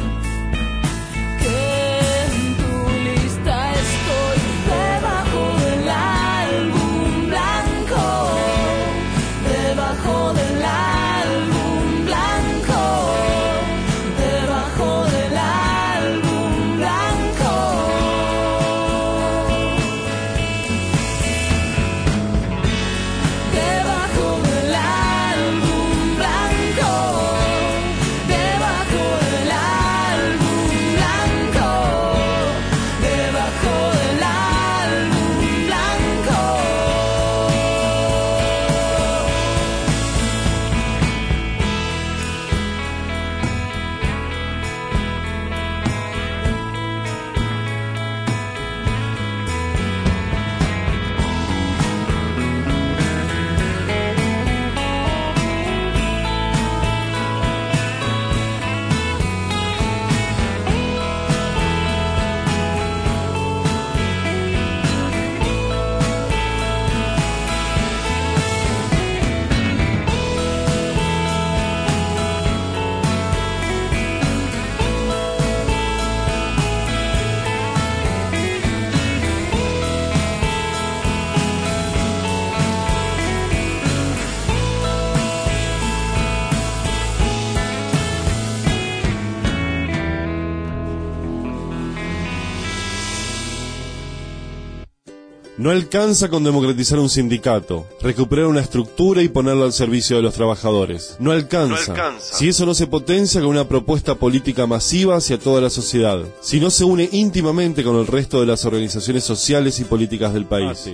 No alcanza con democratizar un sindicato, recuperar una estructura y ponerla al servicio de los trabajadores. No alcanza. Si eso no se potencia con una propuesta política masiva hacia toda la sociedad. Si no se une íntimamente con el resto de las organizaciones sociales y políticas del país.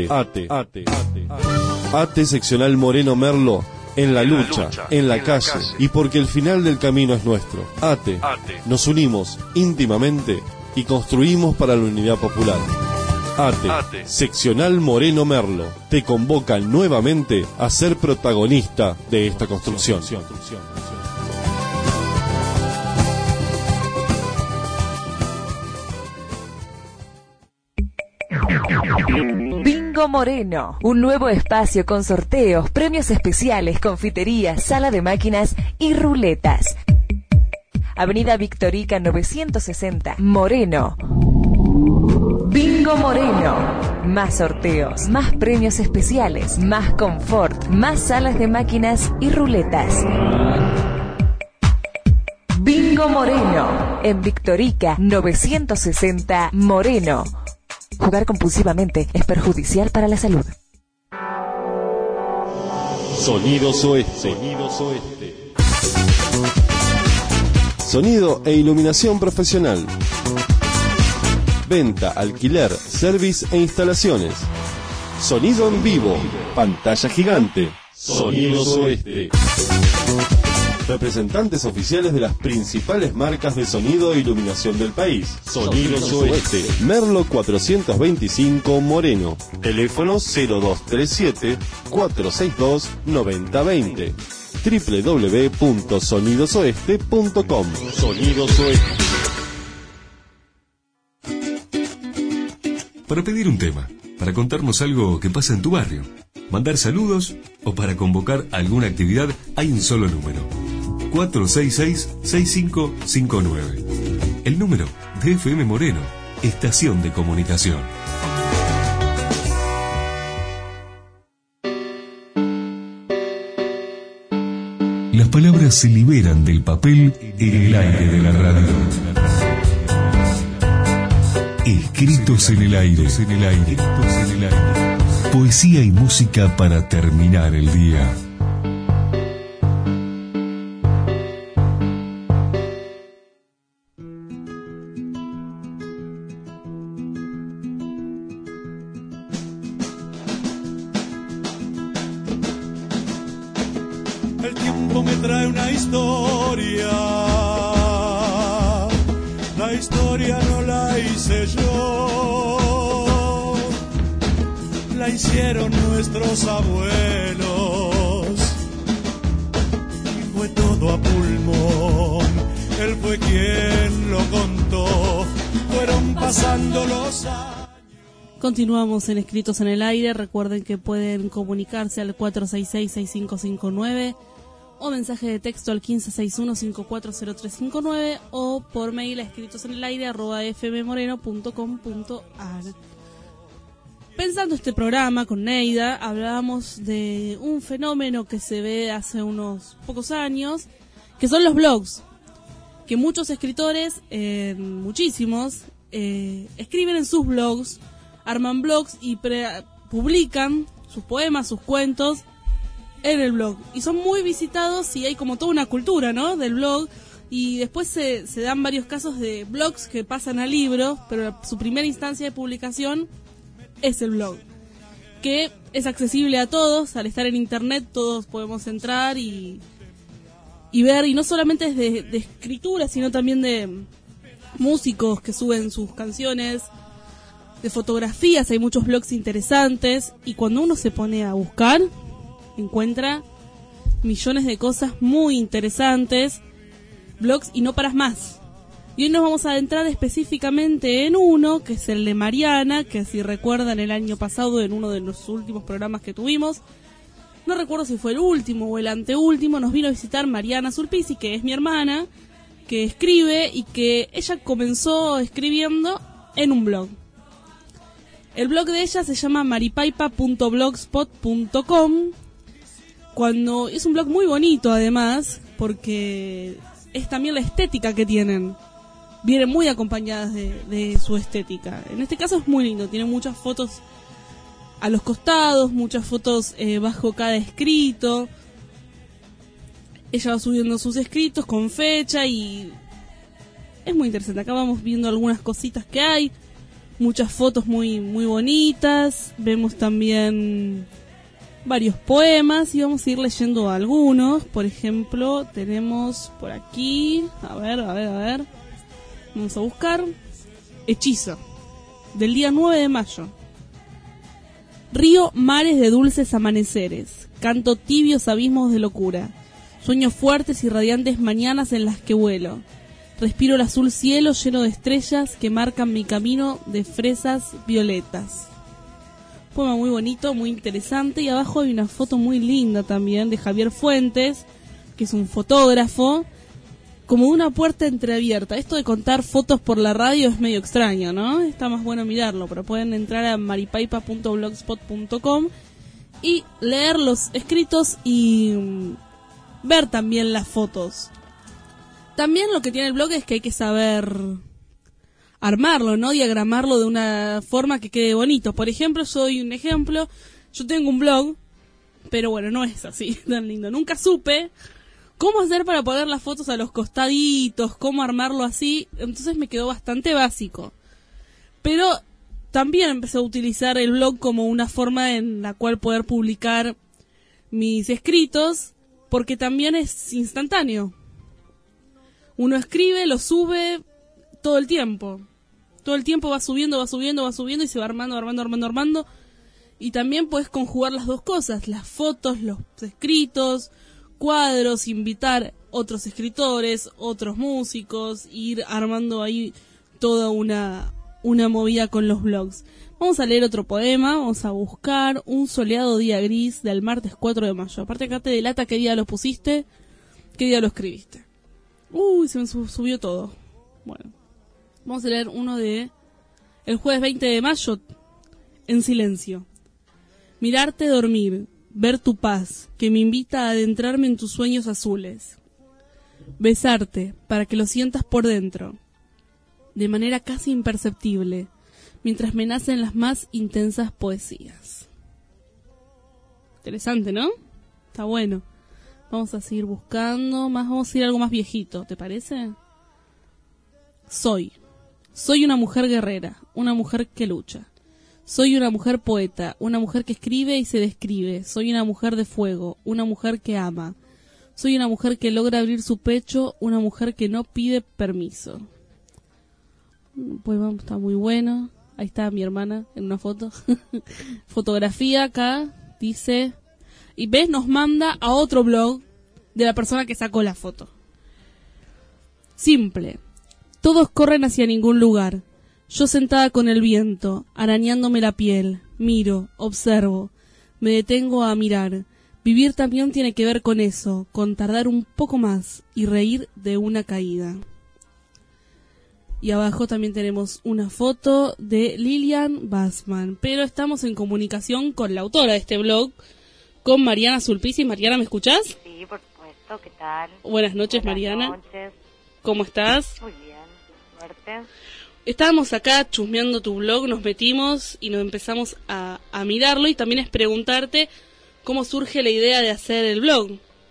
ATE seccional Moreno Merlo. En la lucha, en la calle, y porque el final del camino es nuestro. ATE. Nos unimos íntimamente y construimos para la unidad popular. ATE, seccional Moreno Merlo, te convoca nuevamente a ser protagonista de esta construcción. Bingo Moreno, un nuevo espacio con sorteos, premios especiales, confiterías, sala de máquinas y ruletas. Avenida Victorica 960, Moreno. Bingo Moreno. Más sorteos, más premios especiales, más confort, más salas de máquinas y ruletas. Bingo Moreno. En Victorica 960, Moreno. Jugar compulsivamente es perjudicial para la salud. Sonidos Oeste. Sonido e iluminación profesional. Venta, alquiler, service e instalaciones. Sonido en vivo. Pantalla gigante. Sonidos Oeste. Representantes oficiales de las principales marcas de sonido e iluminación del país. Sonidos Oeste. Merlo 425 Moreno. Teléfono 0237 462 9020. www.sonidosoeste.com. Sonidos Oeste. Para pedir un tema, para contarnos algo que pasa en tu barrio, mandar saludos o para convocar alguna actividad, hay un solo número: 466-6559. El número de FM Moreno, estación de comunicación. Las palabras se liberan del papel en el aire de la radio. Escritos en el aire. Poesía y música para terminar el día. El tiempo me trae una historia. La historia no la hice yo, la hicieron nuestros abuelos. pasando los años. Continuamos en Escritos en el Aire. Recuerden que pueden comunicarse al 466-6559 o mensaje de texto al 1561-540359 o por mail a escritosenelaire@fmmoreno.com.ar. Pensando este programa con Neida, hablábamos de un fenómeno que se ve hace unos pocos años, que son los blogs, que muchos escritores, muchísimos, escriben en sus blogs, arman blogs y publican sus poemas, sus cuentos en el blog. Y son muy visitados y hay como toda una cultura, ¿no?, del blog. Y después se dan varios casos de blogs que pasan a libros, pero su primera instancia de publicación es el blog, que es accesible a todos. Al estar en internet todos podemos entrar y ver, y no solamente es de escritura, sino también de músicos que suben sus canciones, de fotografías. Hay muchos blogs interesantes y cuando uno se pone a buscar encuentra millones de cosas muy interesantes, blogs, y no paras más. Y hoy nos vamos a adentrar específicamente en uno, que es el de Mariana, que si recuerdan el año pasado en uno de los últimos programas que tuvimos, no recuerdo si fue el último o el anteúltimo, nos vino a visitar Mariana Sulpici, que es mi hermana, que escribe y que ella comenzó escribiendo en un blog. El blog de ella se llama maripaipa.blogspot.com. Cuando es un blog muy bonito además, porque es también la estética que tienen. Vienen muy acompañadas de su estética. En este caso es muy lindo, tiene muchas fotos a los costados, muchas fotos bajo cada escrito. Ella va subiendo sus escritos con fecha y es muy interesante. Acá vamos viendo algunas cositas que hay, muchas fotos muy, muy bonitas. Vemos también varios poemas y vamos a ir leyendo algunos. Por ejemplo, tenemos por aquí, a ver. Vamos a buscar Hechizo, del día 9 de mayo. Río mares de dulces amaneceres, canto tibios abismos de locura, sueño fuertes y radiantes mañanas en las que vuelo, respiro el azul cielo lleno de estrellas que marcan mi camino de fresas violetas. Poema muy bonito, muy interesante, y abajo hay una foto muy linda también de Javier Fuentes, que es un fotógrafo, como una puerta entreabierta. Esto de contar fotos por la radio es medio extraño, ¿no? Está más bueno mirarlo, pero pueden entrar a maripaipa.blogspot.com y leer los escritos y ver también las fotos. También lo que tiene el blog es que hay que saber armarlo, ¿no? Diagramarlo de una forma que quede bonito. Por ejemplo, soy un ejemplo. Yo tengo un blog, pero bueno, no es así tan lindo. Nunca supe cómo hacer para poner las fotos a los costaditos, cómo armarlo así, entonces me quedó bastante básico. Pero también empecé a utilizar el blog como una forma en la cual poder publicar mis escritos, porque también es instantáneo. Uno escribe, lo sube todo el tiempo. Todo el tiempo va subiendo y se va armando. Y también puedes conjugar las dos cosas, las fotos, los escritos, cuadros, invitar otros escritores, otros músicos, ir armando ahí toda una movida con los blogs. Vamos a leer otro poema, vamos a buscar Un soleado día gris del martes 4 de mayo. Aparte acá te delata qué día lo pusiste, qué día lo escribiste. Uy, se me subió todo. Bueno, vamos a leer uno de el jueves 20 de mayo, En silencio. Mirarte dormir, ver tu paz, que me invita a adentrarme en tus sueños azules. Besarte, para que lo sientas por dentro, de manera casi imperceptible, mientras me nacen las más intensas poesías. Interesante, ¿no? Está bueno. Vamos a seguir buscando más, vamos a ir a algo más viejito, ¿te parece? Soy una mujer guerrera, una mujer que lucha. Soy una mujer poeta, una mujer que escribe y se describe. Soy una mujer de fuego, una mujer que ama. Soy una mujer que logra abrir su pecho, una mujer que no pide permiso. Pues está muy bueno. Ahí está mi hermana en una foto. Fotografía acá, dice. Y ves, nos manda a otro blog de la persona que sacó la foto. Simple. Todos corren hacia ningún lugar. Yo sentada con el viento, arañándome la piel, miro, observo, me detengo a mirar. Vivir también tiene que ver con eso, con tardar un poco más y reír de una caída. Y abajo también tenemos una foto de Lilian Bassman, pero estamos en comunicación con la autora de este blog, con Mariana Sulpici. Mariana, ¿me escuchás? Sí, por supuesto, ¿qué tal? Buenas noches, Mariana. Buenas noches. ¿Cómo estás? Muy bien, suerte. Estábamos acá chusmeando tu blog, nos metimos y nos empezamos a mirarlo, y también es preguntarte cómo surge la idea de hacer el blog.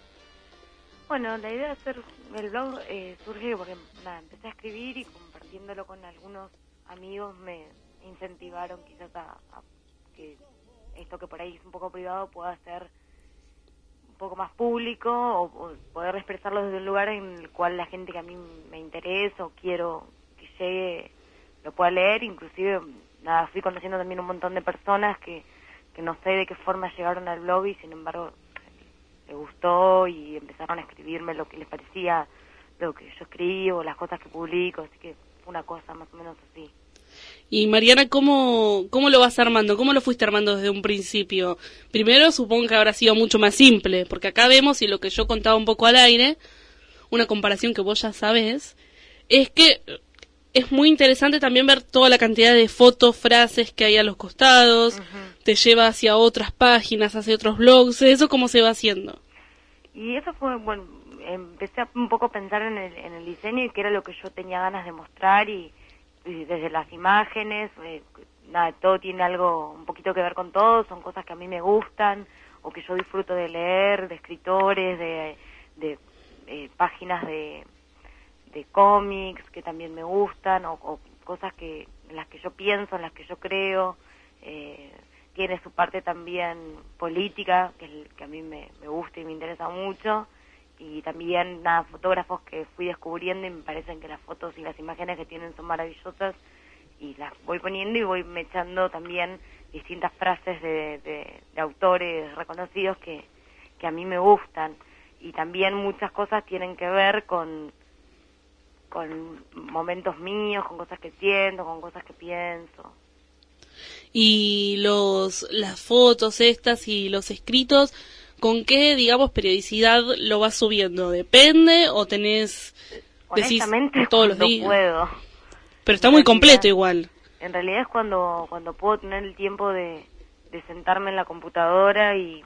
Bueno, la idea de hacer el blog surge porque empecé a escribir y compartiéndolo con algunos amigos me incentivaron quizás a que esto que por ahí es un poco privado pueda ser un poco más público o poder expresarlo desde un lugar en el cual la gente que a mí me interesa o quiero que llegue lo pueda leer. Inclusive fui conociendo también un montón de personas que no sé de qué forma llegaron al blog y sin embargo les gustó y empezaron a escribirme lo que les parecía, lo que yo escribo, las cosas que publico, así que fue una cosa más o menos así. Y Mariana, ¿cómo lo vas armando? ¿Cómo lo fuiste armando desde un principio? Primero supongo que habrá sido mucho más simple, porque acá vemos, y lo que yo contaba un poco al aire, una comparación que vos ya sabés, es que es muy interesante también ver toda la cantidad de fotos, frases que hay a los costados, te lleva hacia otras páginas, hacia otros blogs. ¿Eso cómo se va haciendo? Y eso fue, bueno, empecé un poco a pensar en el diseño y qué era lo que yo tenía ganas de mostrar y desde las imágenes, todo tiene algo un poquito que ver con todo, son cosas que a mí me gustan o que yo disfruto de leer, de escritores, de páginas de cómics que también me gustan o cosas en las que yo pienso, en las que yo creo. Tiene su parte también política, que a mí me gusta y me interesa mucho, y también fotógrafos que fui descubriendo y me parecen que las fotos y las imágenes que tienen son maravillosas y las voy poniendo y voy mechando también distintas frases de autores reconocidos que a mí me gustan, y también muchas cosas tienen que ver con momentos míos, con cosas que siento, con cosas que pienso. Y las fotos estas y los escritos, ¿con qué, digamos, periodicidad lo vas subiendo? ¿Depende o tenés, honestamente, todos los días? Puedo. Pero está muy completo igual. En realidad es cuando puedo tener el tiempo de sentarme en la computadora y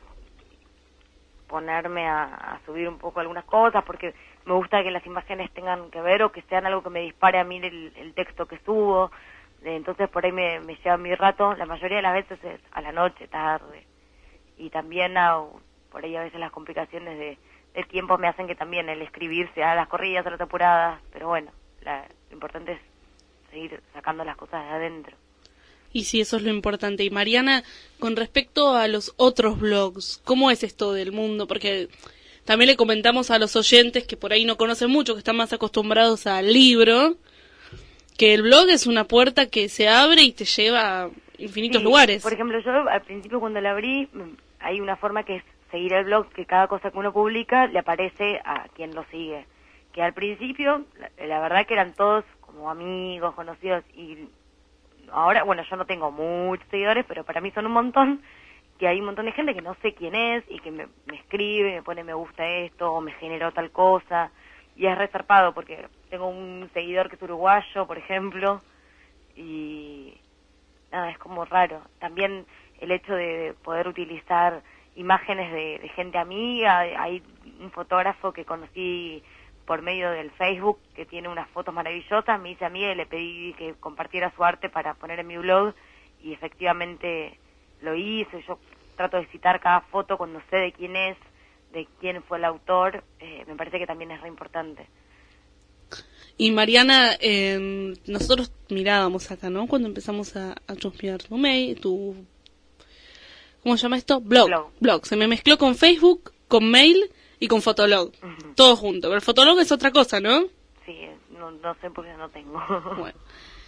ponerme a subir un poco algunas cosas, porque me gusta que las imágenes tengan que ver o que sean algo que me dispare a mí el texto que subo. Entonces por ahí me lleva mi rato, la mayoría de las veces es a la noche, tarde, y también por ahí a veces las complicaciones de tiempo me hacen que también el escribir sea a las corridas, a las apuradas, pero bueno, lo importante es seguir sacando las cosas de adentro. Y sí, eso es lo importante. Y Mariana, con respecto a los otros blogs, ¿cómo es esto del mundo? Porque también le comentamos a los oyentes que por ahí no conocen mucho, que están más acostumbrados al libro, que el blog es una puerta que se abre y te lleva a infinitos lugares. Por ejemplo, yo al principio cuando la abrí, hay una forma que es seguir el blog, que cada cosa que uno publica le aparece a quien lo sigue. Que al principio, la verdad que eran todos como amigos, conocidos, y ahora, bueno, yo no tengo muchos seguidores, pero para mí son un montón, que hay un montón de gente que no sé quién es y que me escribe, me pone me gusta esto, o me generó tal cosa. Y es resarpado porque tengo un seguidor que es uruguayo, por ejemplo, y es como raro. También el hecho de poder utilizar imágenes de gente amiga. Hay un fotógrafo que conocí por medio del Facebook que tiene unas fotos maravillosas, me hice amiga y le pedí que compartiera su arte para poner en mi blog, y efectivamente lo hice. Yo trato de citar cada foto cuando sé de quién es, de quién fue el autor. Me parece que también es re importante. Y Mariana, nosotros mirábamos acá, ¿no? Cuando empezamos a chusmear tu mail, ¿cómo se llama esto? Blog. Se me mezcló con Facebook, con mail y con Fotolog. Todo junto. Pero el Fotolog es otra cosa, ¿no? Sí, no sé por qué no tengo. Bueno.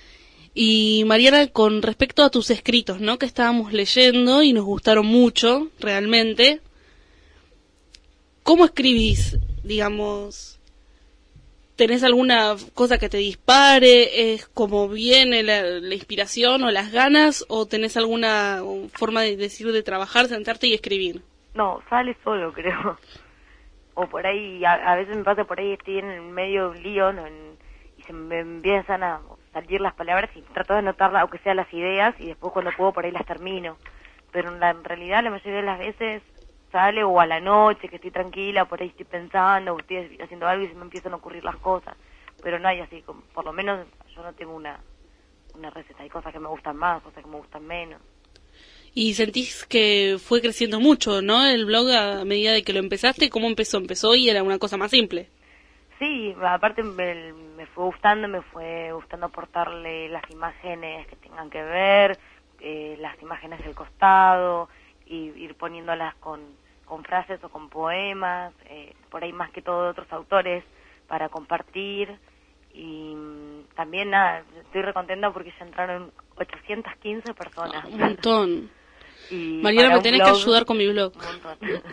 Y Mariana, con respecto a tus escritos, ¿no? Que estábamos leyendo y nos gustaron mucho, realmente. ¿Cómo escribís, digamos, ¿Tenés alguna cosa que te dispare? ¿Es como viene la inspiración o las ganas? ¿O tenés alguna forma de trabajar, sentarte y escribir? No, sale solo, creo. O por ahí, a veces me pasa por ahí, estoy en el medio de un lío, y se me empiezan a salir las palabras y trato de anotarlas, aunque sean las ideas, y después cuando puedo por ahí las termino. Pero en realidad la mayoría de las veces sale o a la noche, que estoy tranquila, por ahí estoy pensando, o estoy haciendo algo y se me empiezan a ocurrir las cosas. Pero no hay así, por lo menos yo no tengo una receta. Hay cosas que me gustan más, cosas que me gustan menos. Y sentís que fue creciendo mucho, ¿no? El blog a medida de que lo empezaste. ¿Cómo empezó? Empezó y era una cosa más simple. Sí, aparte me fue gustando aportarle las imágenes que tengan que ver, las imágenes del costado, y ir poniéndolas con frases o con poemas, por ahí más que todo de otros autores, para compartir. Y también nada, estoy recontenta porque ya entraron 815 personas. Un montón. Y Mariana, me tenés que ayudar con mi blog. Un montón.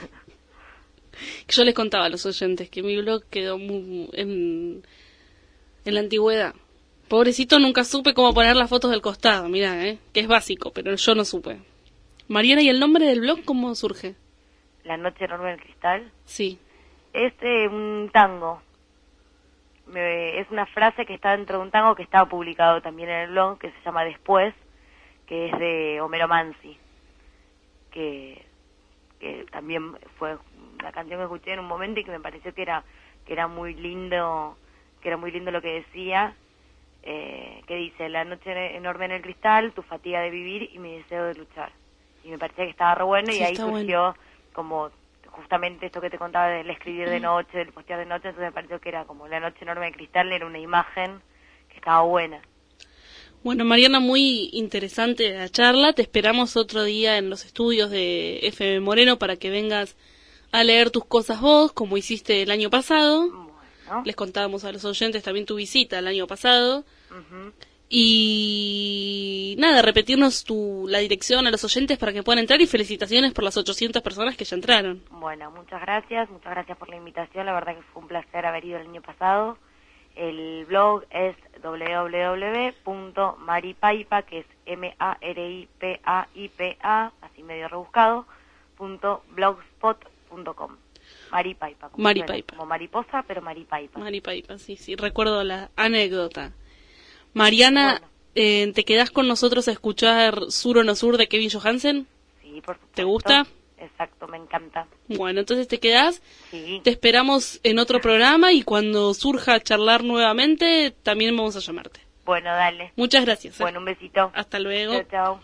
Yo les contaba a los oyentes que mi blog quedó en la antigüedad. Pobrecito, nunca supe cómo poner las fotos del costado, mirá, que es básico, pero yo no supe. Mariana, ¿y el nombre del blog cómo surge? La noche enorme del cristal. Sí. Es un tango. Es una frase que está dentro de un tango que estaba publicado también en el blog, que se llama Después, que es de Homero Mansi, que también fue una canción que escuché en un momento y que me pareció que era muy lindo, lo que decía, que dice: la noche enorme en el cristal, tu fatiga de vivir y mi deseo de luchar. Y me parecía que estaba re bueno, sí, y ahí surgió como justamente esto que te contaba del escribir de noche, del postear de noche. Entonces me pareció que era como la noche enorme de cristal, era una imagen que estaba buena. Bueno, Mariana, muy interesante la charla. Te esperamos otro día en los estudios de FM Moreno para que vengas a leer tus cosas vos, como hiciste el año pasado. Bueno. Les contábamos a los oyentes también tu visita el año pasado. Uh-huh. Y nada, repetirnos la dirección a los oyentes para que puedan entrar, y felicitaciones por las 800 personas que ya entraron. Bueno, muchas gracias por la invitación, la verdad que fue un placer haber ido el año pasado. El blog es www.maripaipa, que es MARIPAIPA, así medio rebuscado, .blogspot.com. Maripaipa. Como mariposa, pero Maripaipa. Maripaipa, sí, recuerdo la anécdota. Mariana, bueno. ¿Te quedás con nosotros a escuchar Sur o no Sur de Kevin Johansen? Sí, por supuesto. ¿Te gusta? Exacto, me encanta. Bueno, entonces te quedás. Sí. Te esperamos en otro programa y cuando surja charlar nuevamente también vamos a llamarte. Bueno, dale. Muchas gracias. Bueno, un besito. Hasta luego. Chao, chao.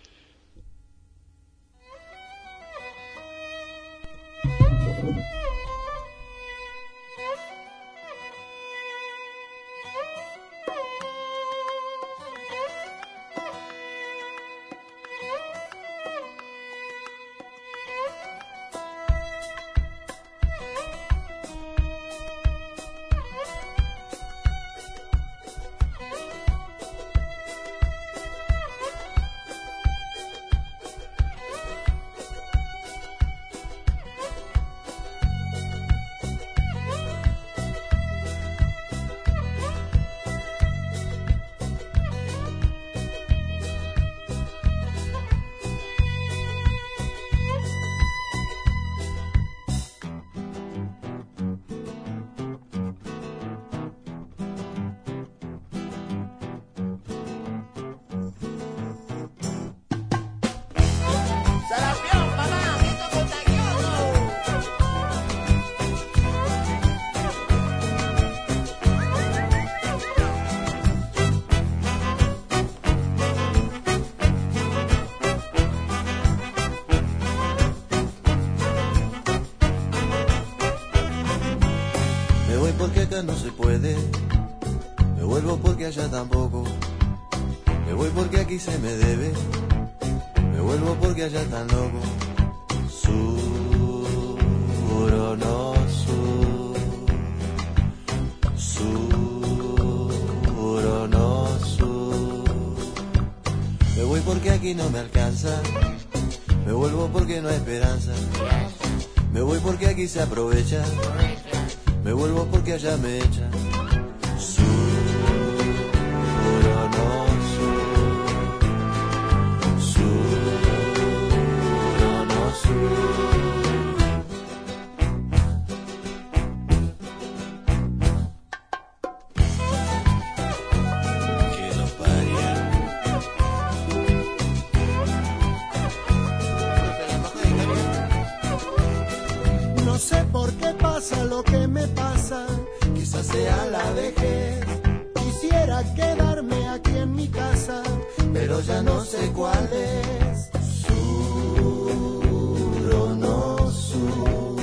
No se puede, me vuelvo porque allá tampoco, me voy porque aquí se me debe, me vuelvo porque allá tan loco. Sur o no sur, sur o no sur, me voy porque aquí no me alcanza, me vuelvo porque no hay esperanza, me voy porque aquí se aprovecha, me vuelvo porque allá me echan. No sé por qué pasa lo que me pasa, quizás sea la vejez. Quisiera quedarme aquí en mi casa, pero ya no sé cuál es. Sur o no sur,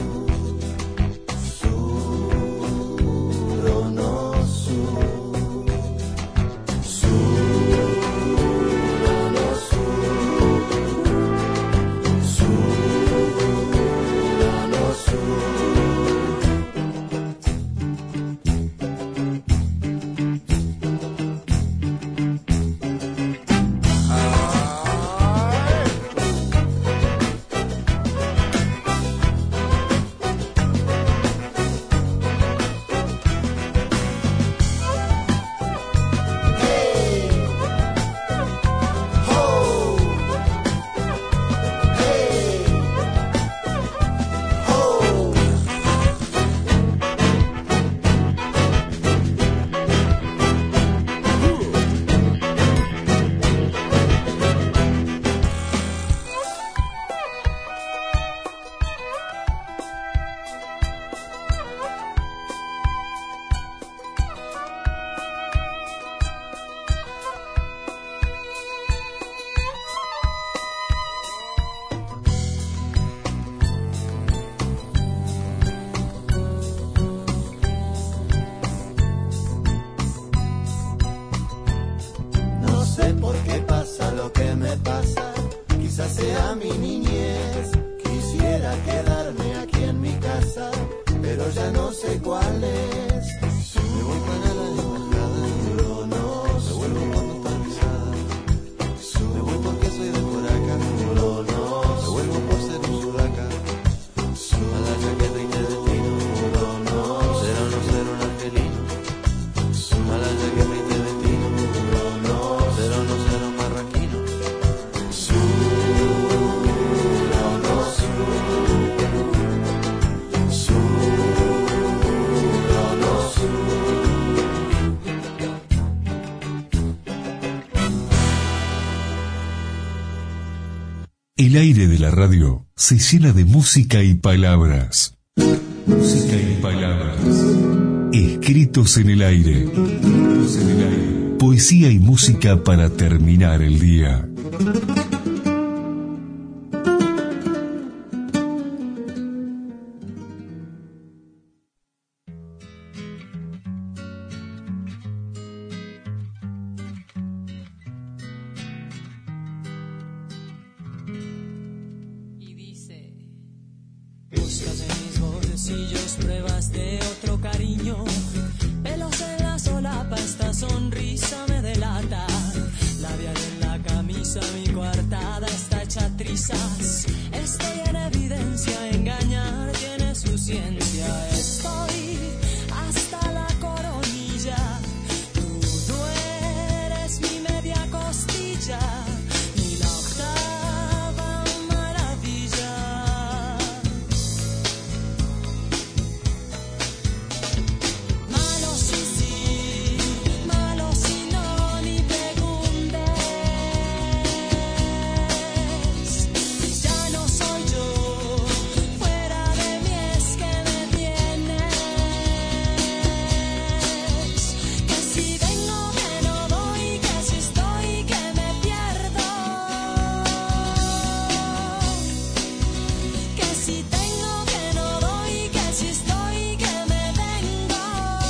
sur o no sur, sur o no sur, sur o no sur. No sé por qué pasa lo que me pasa, quizás sea mi niñez. Quisiera quedarme aquí en mi casa, pero ya no sé cuál es. Me voy para la embajada, pero no me vuelvo cuando está pisada. Me voy porque soy de por acá, pero no me vuelvo por ser un sudaca. A la chaqueta y te destino, pero no ser o no ser un argelino. A la chaqueta y te destino, pero no ser o no ser un marraquino. Sur o no sur, sur o no sur. El aire de la radio se llena de música y palabras. Música y palabras. Escritos en el aire. Escritos en el aire. Poesía y música para terminar el día. Buscas en mis bolsillos pruebas de otro cariño. Pelos en la solapa, esta sonrisa me delata. Labial en la camisa, mi coartada está hecha trizas. Estoy en evidencia, engañar tiene su ciencia. Estoy hasta la coronilla. Tú no eres mi media costilla, ni la octava maravilla. Malo si sí, malo si no, ni preguntes. Ya no soy yo, fuera de mí es que me tienes. Que si vengo que no voy, que si estoy que me pierdo. Que si tengo que no doy, que si estoy que me vengo.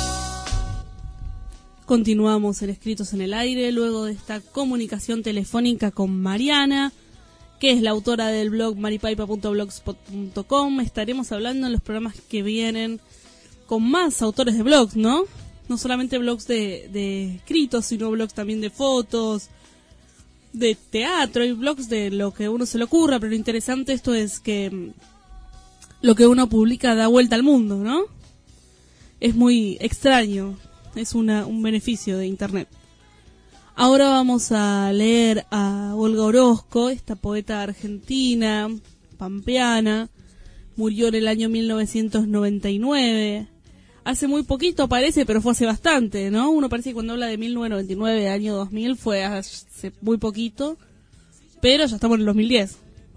Continuamos en Escritos en el Aire, luego de esta comunicación telefónica con Mariana, que es la autora del blog maripaipa.blogspot.com. Estaremos hablando en los programas que vienen con más autores de blogs, ¿no? No solamente blogs de escritos, sino blogs también de fotos, de teatro y blogs de lo que uno se le ocurra, pero lo interesante esto es que lo que uno publica da vuelta al mundo, ¿no? Es muy extraño Es un beneficio de Internet. Ahora vamos a leer a Olga Orozco, esta poeta argentina, pampeana. Murió en el año 1999. Hace muy poquito parece, pero fue hace bastante, ¿no? Uno parece que cuando habla de 1999, año 2000, fue hace muy poquito. Pero ya estamos en el 2010.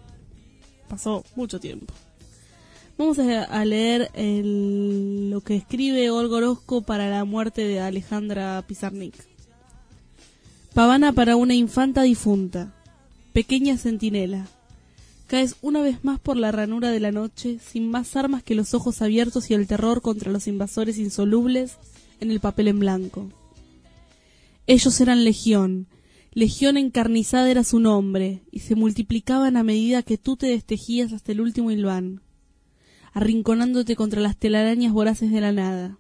Pasó mucho tiempo. Vamos a leer lo que escribe Olga Orozco para la muerte de Alejandra Pizarnik. Pavana para una infanta difunta. Pequeña centinela. Caes una vez más por la ranura de la noche, sin más armas que los ojos abiertos y el terror contra los invasores insolubles en el papel en blanco. Ellos eran legión. Legión encarnizada era su nombre, y se multiplicaban a medida que tú te destejías hasta el último hilván, arrinconándote contra las telarañas voraces de la nada.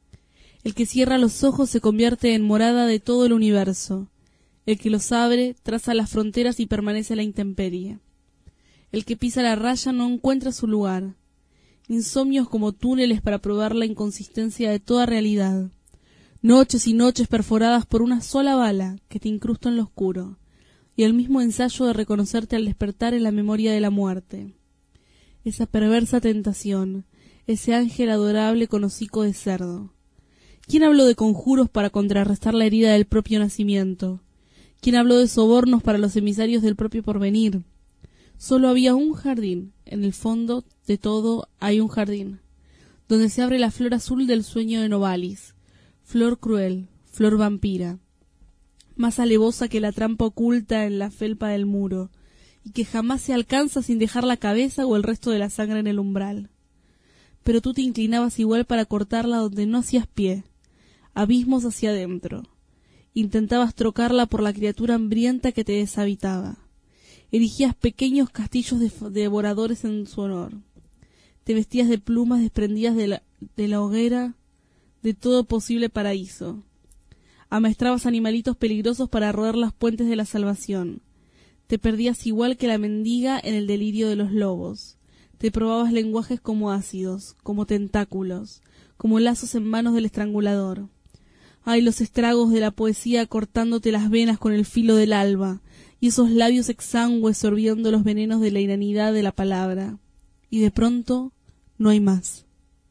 El que cierra los ojos se convierte en morada de todo el universo. El que los abre traza las fronteras y permanece a la intemperie. El que pisa la raya no encuentra su lugar. Insomnios como túneles para probar la inconsistencia de toda realidad. Noches y noches perforadas por una sola bala que te incrusta en lo oscuro, y el mismo ensayo de reconocerte al despertar en la memoria de la muerte. Esa perversa tentación, ese ángel adorable con hocico de cerdo. ¿Quién habló de conjuros para contrarrestar la herida del propio nacimiento? ¿Quién habló de sobornos para los emisarios del propio porvenir? Solo había un jardín, en el fondo de todo hay un jardín, donde se abre la flor azul del sueño de Novalis, flor cruel, flor vampira, más alevosa que la trampa oculta en la felpa del muro, y que jamás se alcanza sin dejar la cabeza o el resto de la sangre en el umbral. Pero tú te inclinabas igual para cortarla donde no hacías pie, abismos hacia adentro. Intentabas trocarla por la criatura hambrienta que te deshabitaba. Erigías pequeños castillos devoradores en su honor. Te vestías de plumas desprendidas de la hoguera de todo posible paraíso. Amaestrabas animalitos peligrosos para roer las puentes de la salvación. Te perdías igual que la mendiga en el delirio de los lobos. Te probabas lenguajes como ácidos, como tentáculos, como lazos en manos del estrangulador. Ay, los estragos de la poesía cortándote las venas con el filo del alba, y esos labios exangües sorbiendo los venenos de la inanidad de la palabra. Y de pronto no hay más.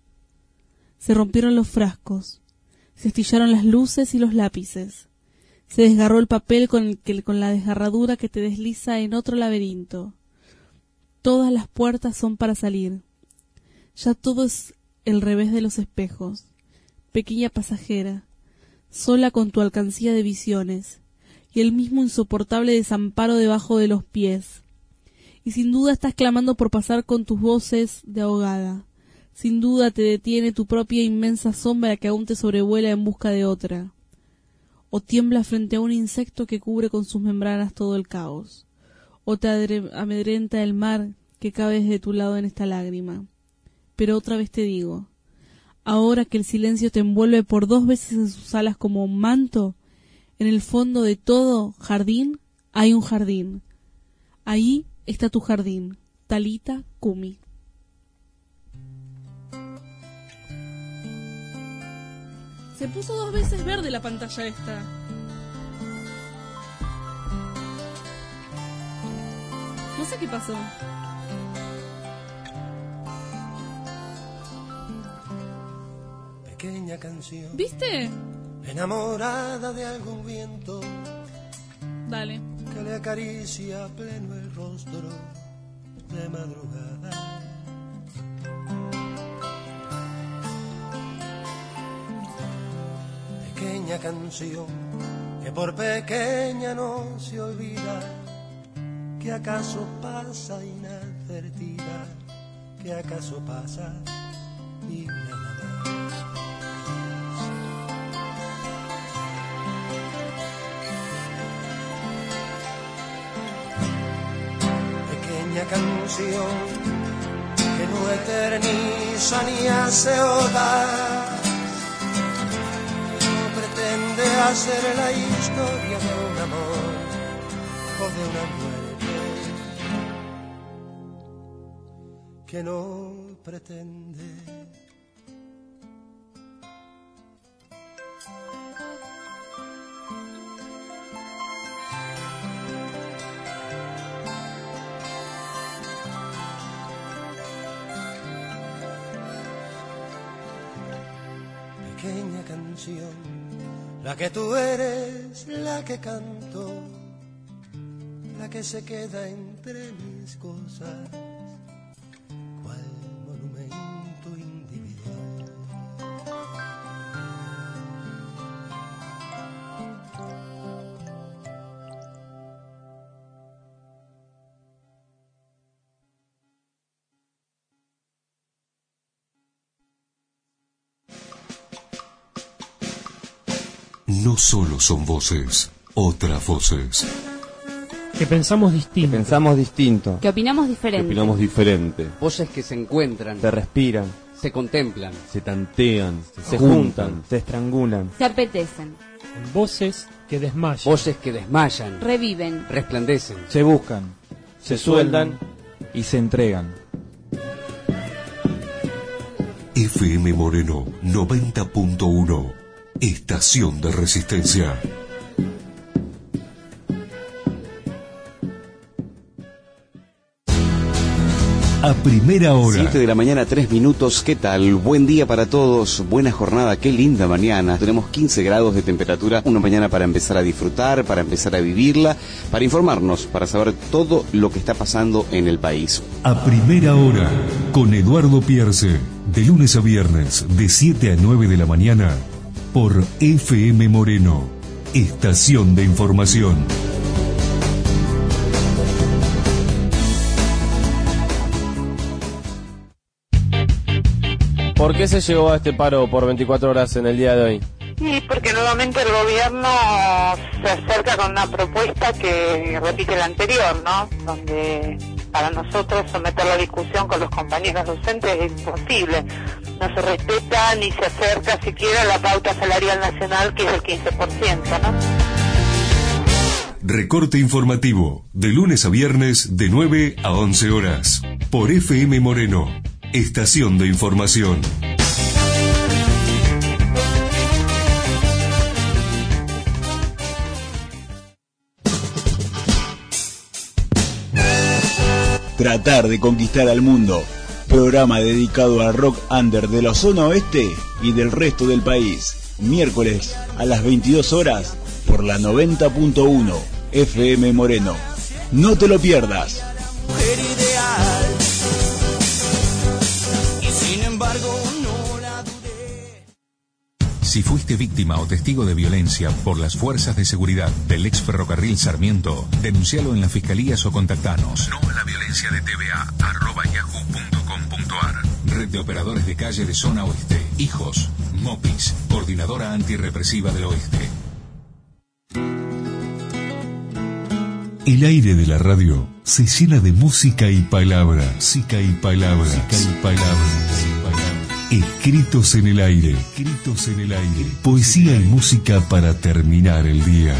Se rompieron los frascos, se astillaron las luces y los lápices, se desgarró el papel con la desgarradura que te desliza en otro laberinto. Todas las puertas son para salir. Ya todo es el revés de los espejos. Pequeña pasajera, sola con tu alcancía de visiones, y el mismo insoportable desamparo debajo de los pies. Y sin duda estás clamando por pasar con tus voces de ahogada. Sin duda te detiene tu propia inmensa sombra que aún te sobrevuela en busca de otra. O tiembla frente a un insecto que cubre con sus membranas todo el caos. O te amedrenta el mar que cabe desde tu lado en esta lágrima. Pero otra vez te digo, ahora que el silencio te envuelve por 2 veces en sus alas como un manto, en el fondo de todo jardín hay un jardín. Ahí está tu jardín, Talita Kumi. Se puso 2 veces verde la pantalla esta. No sé qué pasó. Pequeña canción. ¿Viste? Enamorada de algún viento. Dale. Que le acaricia pleno el rostro de madrugada. Pequeña canción que por pequeña no se olvida, que acaso pasa inadvertida, que acaso pasa y nada más. Pequeña canción que no eterniza ni hace oda, pretende hacer la historia de un amor o de una muerte que no pretende. pequeña canción, la que tú eres, la que canto, la que se queda entre mis cosas, cual monumento individual. No solo son voces, otras voces. Que pensamos distinto. Que opinamos diferente. Voces que se encuentran, Se respiran, se contemplan, se tantean, se juntan, se estrangulan. Se apetecen. Voces que desmayan. voces que desmayan, Reviven. resplandecen. Se buscan, se sueldan y se entregan. FM Moreno 90.1, Estación de Resistencia. A primera hora. 7 de la mañana, 3 minutos. ¿Qué tal? Buen día para todos. Buena jornada. Qué linda mañana. Tenemos 15 grados de temperatura. Una mañana para empezar a disfrutar, para empezar a vivirla, para informarnos, para saber todo lo que está pasando en el país. A primera hora, con Eduardo Pierce. De lunes a viernes, de 7 a 9 de la mañana, por FM Moreno, Estación de Información. ¿Por qué se llegó a este paro por 24 horas en el día de hoy? Sí, porque nuevamente el gobierno se acerca con una propuesta que repite la anterior, ¿no? Donde para nosotros someter la discusión con los compañeros docentes es imposible. No se respeta ni se acerca siquiera a la pauta salarial nacional, que es el 15%, ¿no? Recorte informativo, de lunes a viernes, de 9 a 11 horas, por FM Moreno, Estación de Información. Tratar de conquistar al mundo. Programa dedicado al rock under de la zona oeste y del resto del país. Miércoles a las 22 horas por la 90.1 FM Moreno. No te lo pierdas. Mujer ideal. Y sin embargo no la dudé. Si fuiste víctima o testigo de violencia por las fuerzas de seguridad del ex ferrocarril Sarmiento, denuncialo en las fiscalías o contactanos. No a la violencia de tva@yahoo.com.ar. Red de Operadores de Calle de Zona Oeste. Hijos. MOPIS. Coordinadora Antirrepresiva del Oeste. El aire de la radio se llena de música y palabras. Música y palabras. Escritos en el aire. Escritos en el aire. Poesía y música para terminar el día.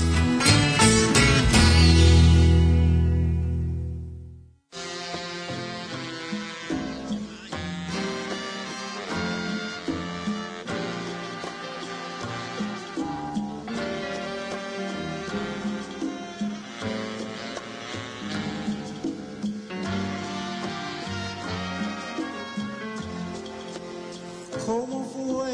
¿Cómo fue?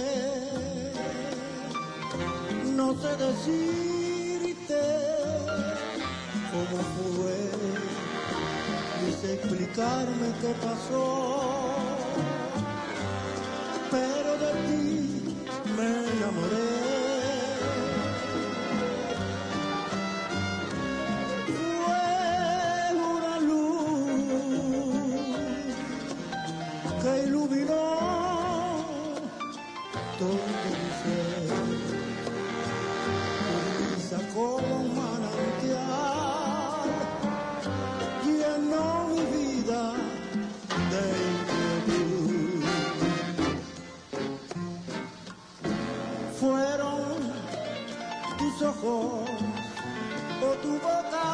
No sé decirte cómo fue, ni sé explicarme qué pasó, pero de ti me enamoré. Fue una luz que iluminó todo mi ser, brisa como un manantial, llenó mi vida de inquietud. Fueron tus ojos o tu boca,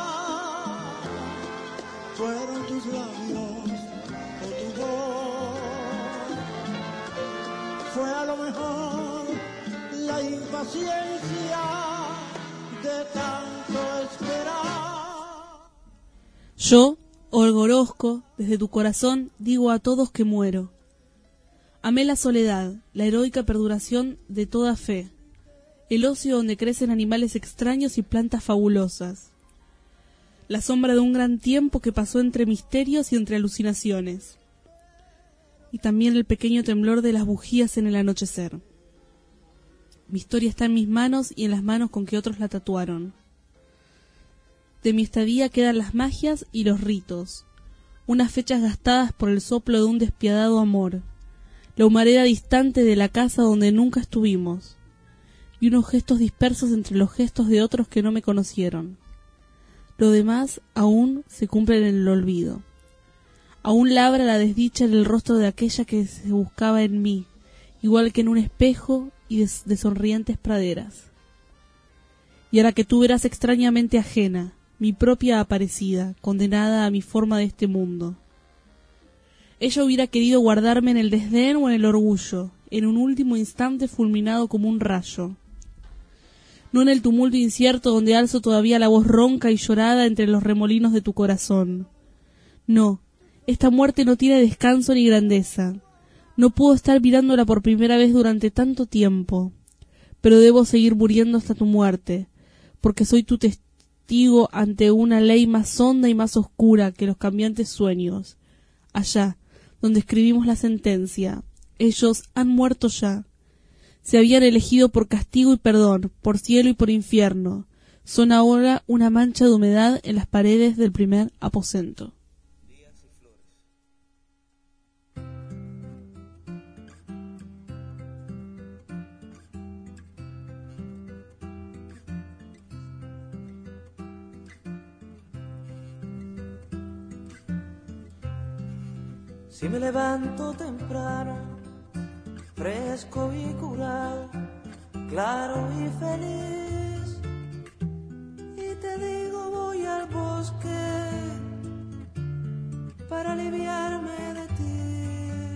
fueron tus labios o tu voz. Fue a lo mejor la impaciencia de tanto esperar. Yo, Olga Orozco, desde tu corazón digo a todos que muero. Amé la soledad, la heroica perduración de toda fe, el ocio donde crecen animales extraños y plantas fabulosas, la sombra de un gran tiempo que pasó entre misterios y entre alucinaciones, y también el pequeño temblor de las bujías en el anochecer. Mi historia está en mis manos y en las manos con que otros la tatuaron. De mi estadía quedan las magias y los ritos, unas fechas gastadas por el soplo de un despiadado amor, la humareda distante de la casa donde nunca estuvimos, y unos gestos dispersos entre los gestos de otros que no me conocieron. Lo demás aún se cumple en el olvido. Aún labra la desdicha en el rostro de aquella que se buscaba en mí, igual que en un espejo y de sonrientes praderas. Y ahora que tú verás extrañamente ajena, mi propia aparecida, condenada a mi forma de este mundo. Ella hubiera querido guardarme en el desdén o en el orgullo, en un último instante fulminado como un rayo. No en el tumulto incierto donde alzo todavía la voz ronca y llorada entre los remolinos de tu corazón. No, esta muerte no tiene descanso ni grandeza. No puedo estar mirándola por primera vez durante tanto tiempo, pero debo seguir muriendo hasta tu muerte, porque soy tu testigo ante una ley más honda y más oscura que los cambiantes sueños. Allá, donde escribimos la sentencia, ellos han muerto ya. Se habían elegido por castigo y perdón, por cielo y por infierno. Son ahora una mancha de humedad en las paredes del primer aposento. Si me levanto temprano, fresco y curado, claro y feliz, y te digo voy al bosque para aliviarme de ti,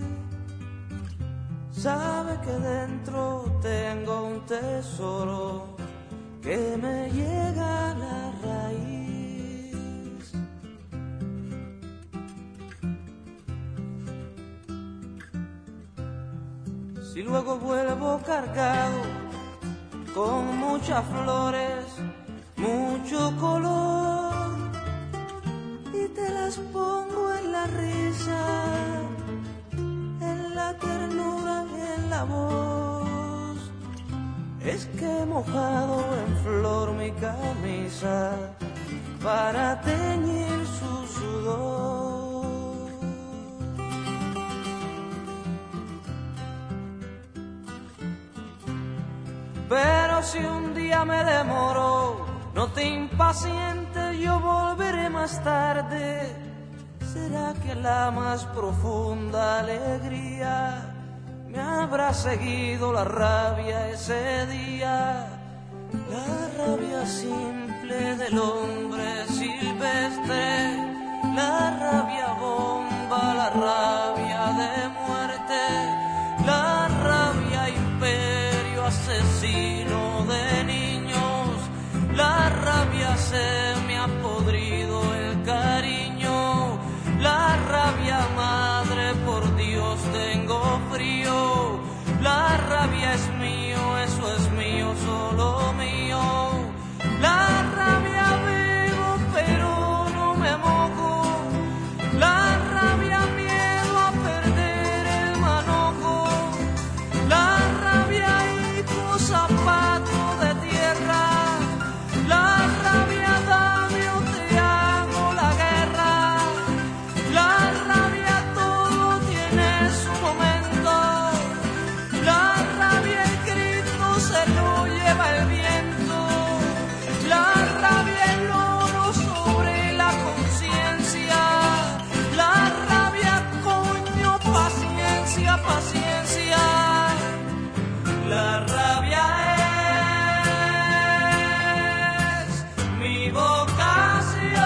sabe que dentro tengo un tesoro que me llega a la raíz. Y luego vuelvo cargado con muchas flores, mucho color, y te las pongo en la risa, en la ternura y en la voz. Es que he mojado en flor mi camisa para teñir su sudor. Pero si un día me demoro, no te impacientes, yo volveré más tarde. ¿Será que la más profunda alegría me habrá seguido la rabia ese día? La rabia simple del hombre silvestre, la rabia bomba, la rabia de muerte, la rabia imperio asesino de niños, la rabia se me ha podrido el cariño, la rabia madre, por Dios tengo frío, la rabia es mío, eso es mío, solo mío, la rabia bebo pero no me mojo, la rabia miedo a perder el manojo, la rabia hijo zapato de tierra, la rabia dame o te hago la guerra, la rabia todo tiene su momento, la rabia el grito se lo lleva el viento, la rabia el lodo sobre la conciencia, la rabia coño paciencia, paciencia, la rabia es mi vocación.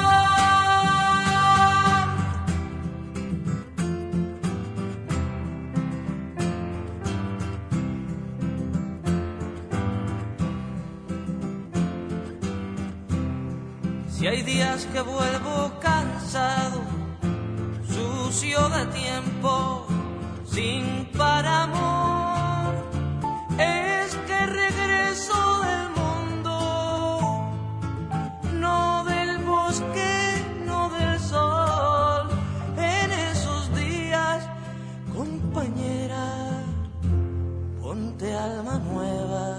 Si hay días que vuelvo cansado, sucio de tiempo, sin par amor, es que regreso del mundo, no del bosque, no del sol. En esos días, compañera, ponte alma nueva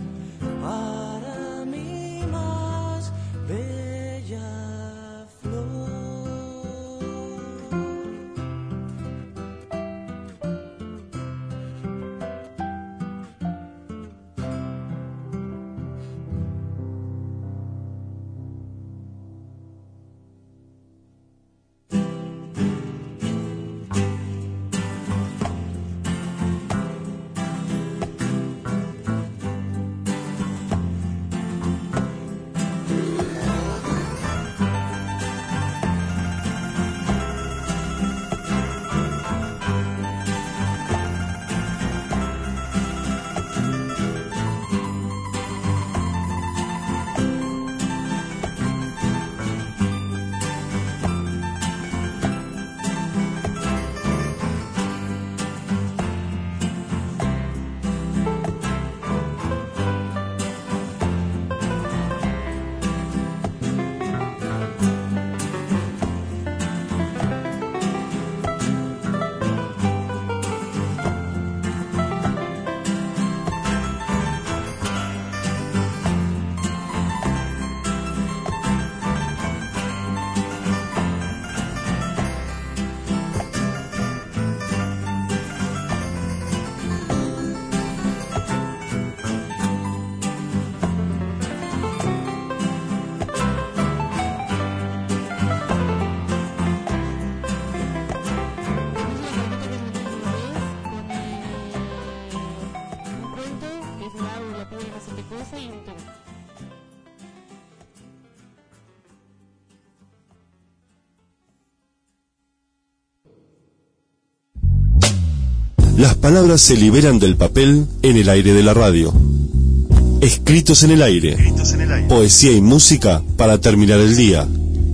para mi más bella flor. Las palabras se liberan del papel en el aire de la radio. Escritos en el aire. Poesía y música para terminar el día.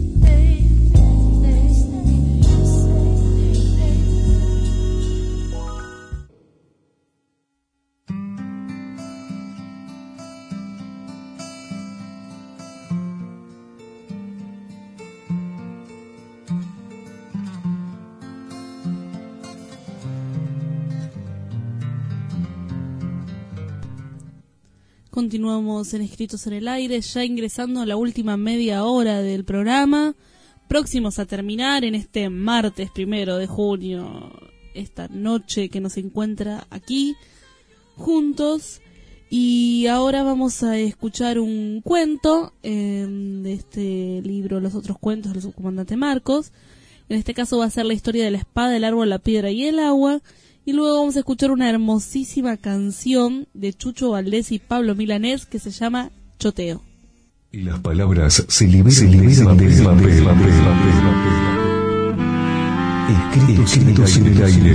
Continuamos en Escritos en el Aire, ya ingresando a la última media hora del programa, próximos a terminar en este martes 1 de junio, esta noche que nos encuentra aquí juntos. Y ahora vamos a escuchar un cuento de este libro, Los otros cuentos del subcomandante Marcos. En este caso va a ser la historia de la espada, el árbol, la piedra y el agua. Y luego vamos a escuchar una hermosísima canción de Chucho Valdés y Pablo Milanés que se llama Choteo. Y las palabras se liberan del papel. Escritos en el aire.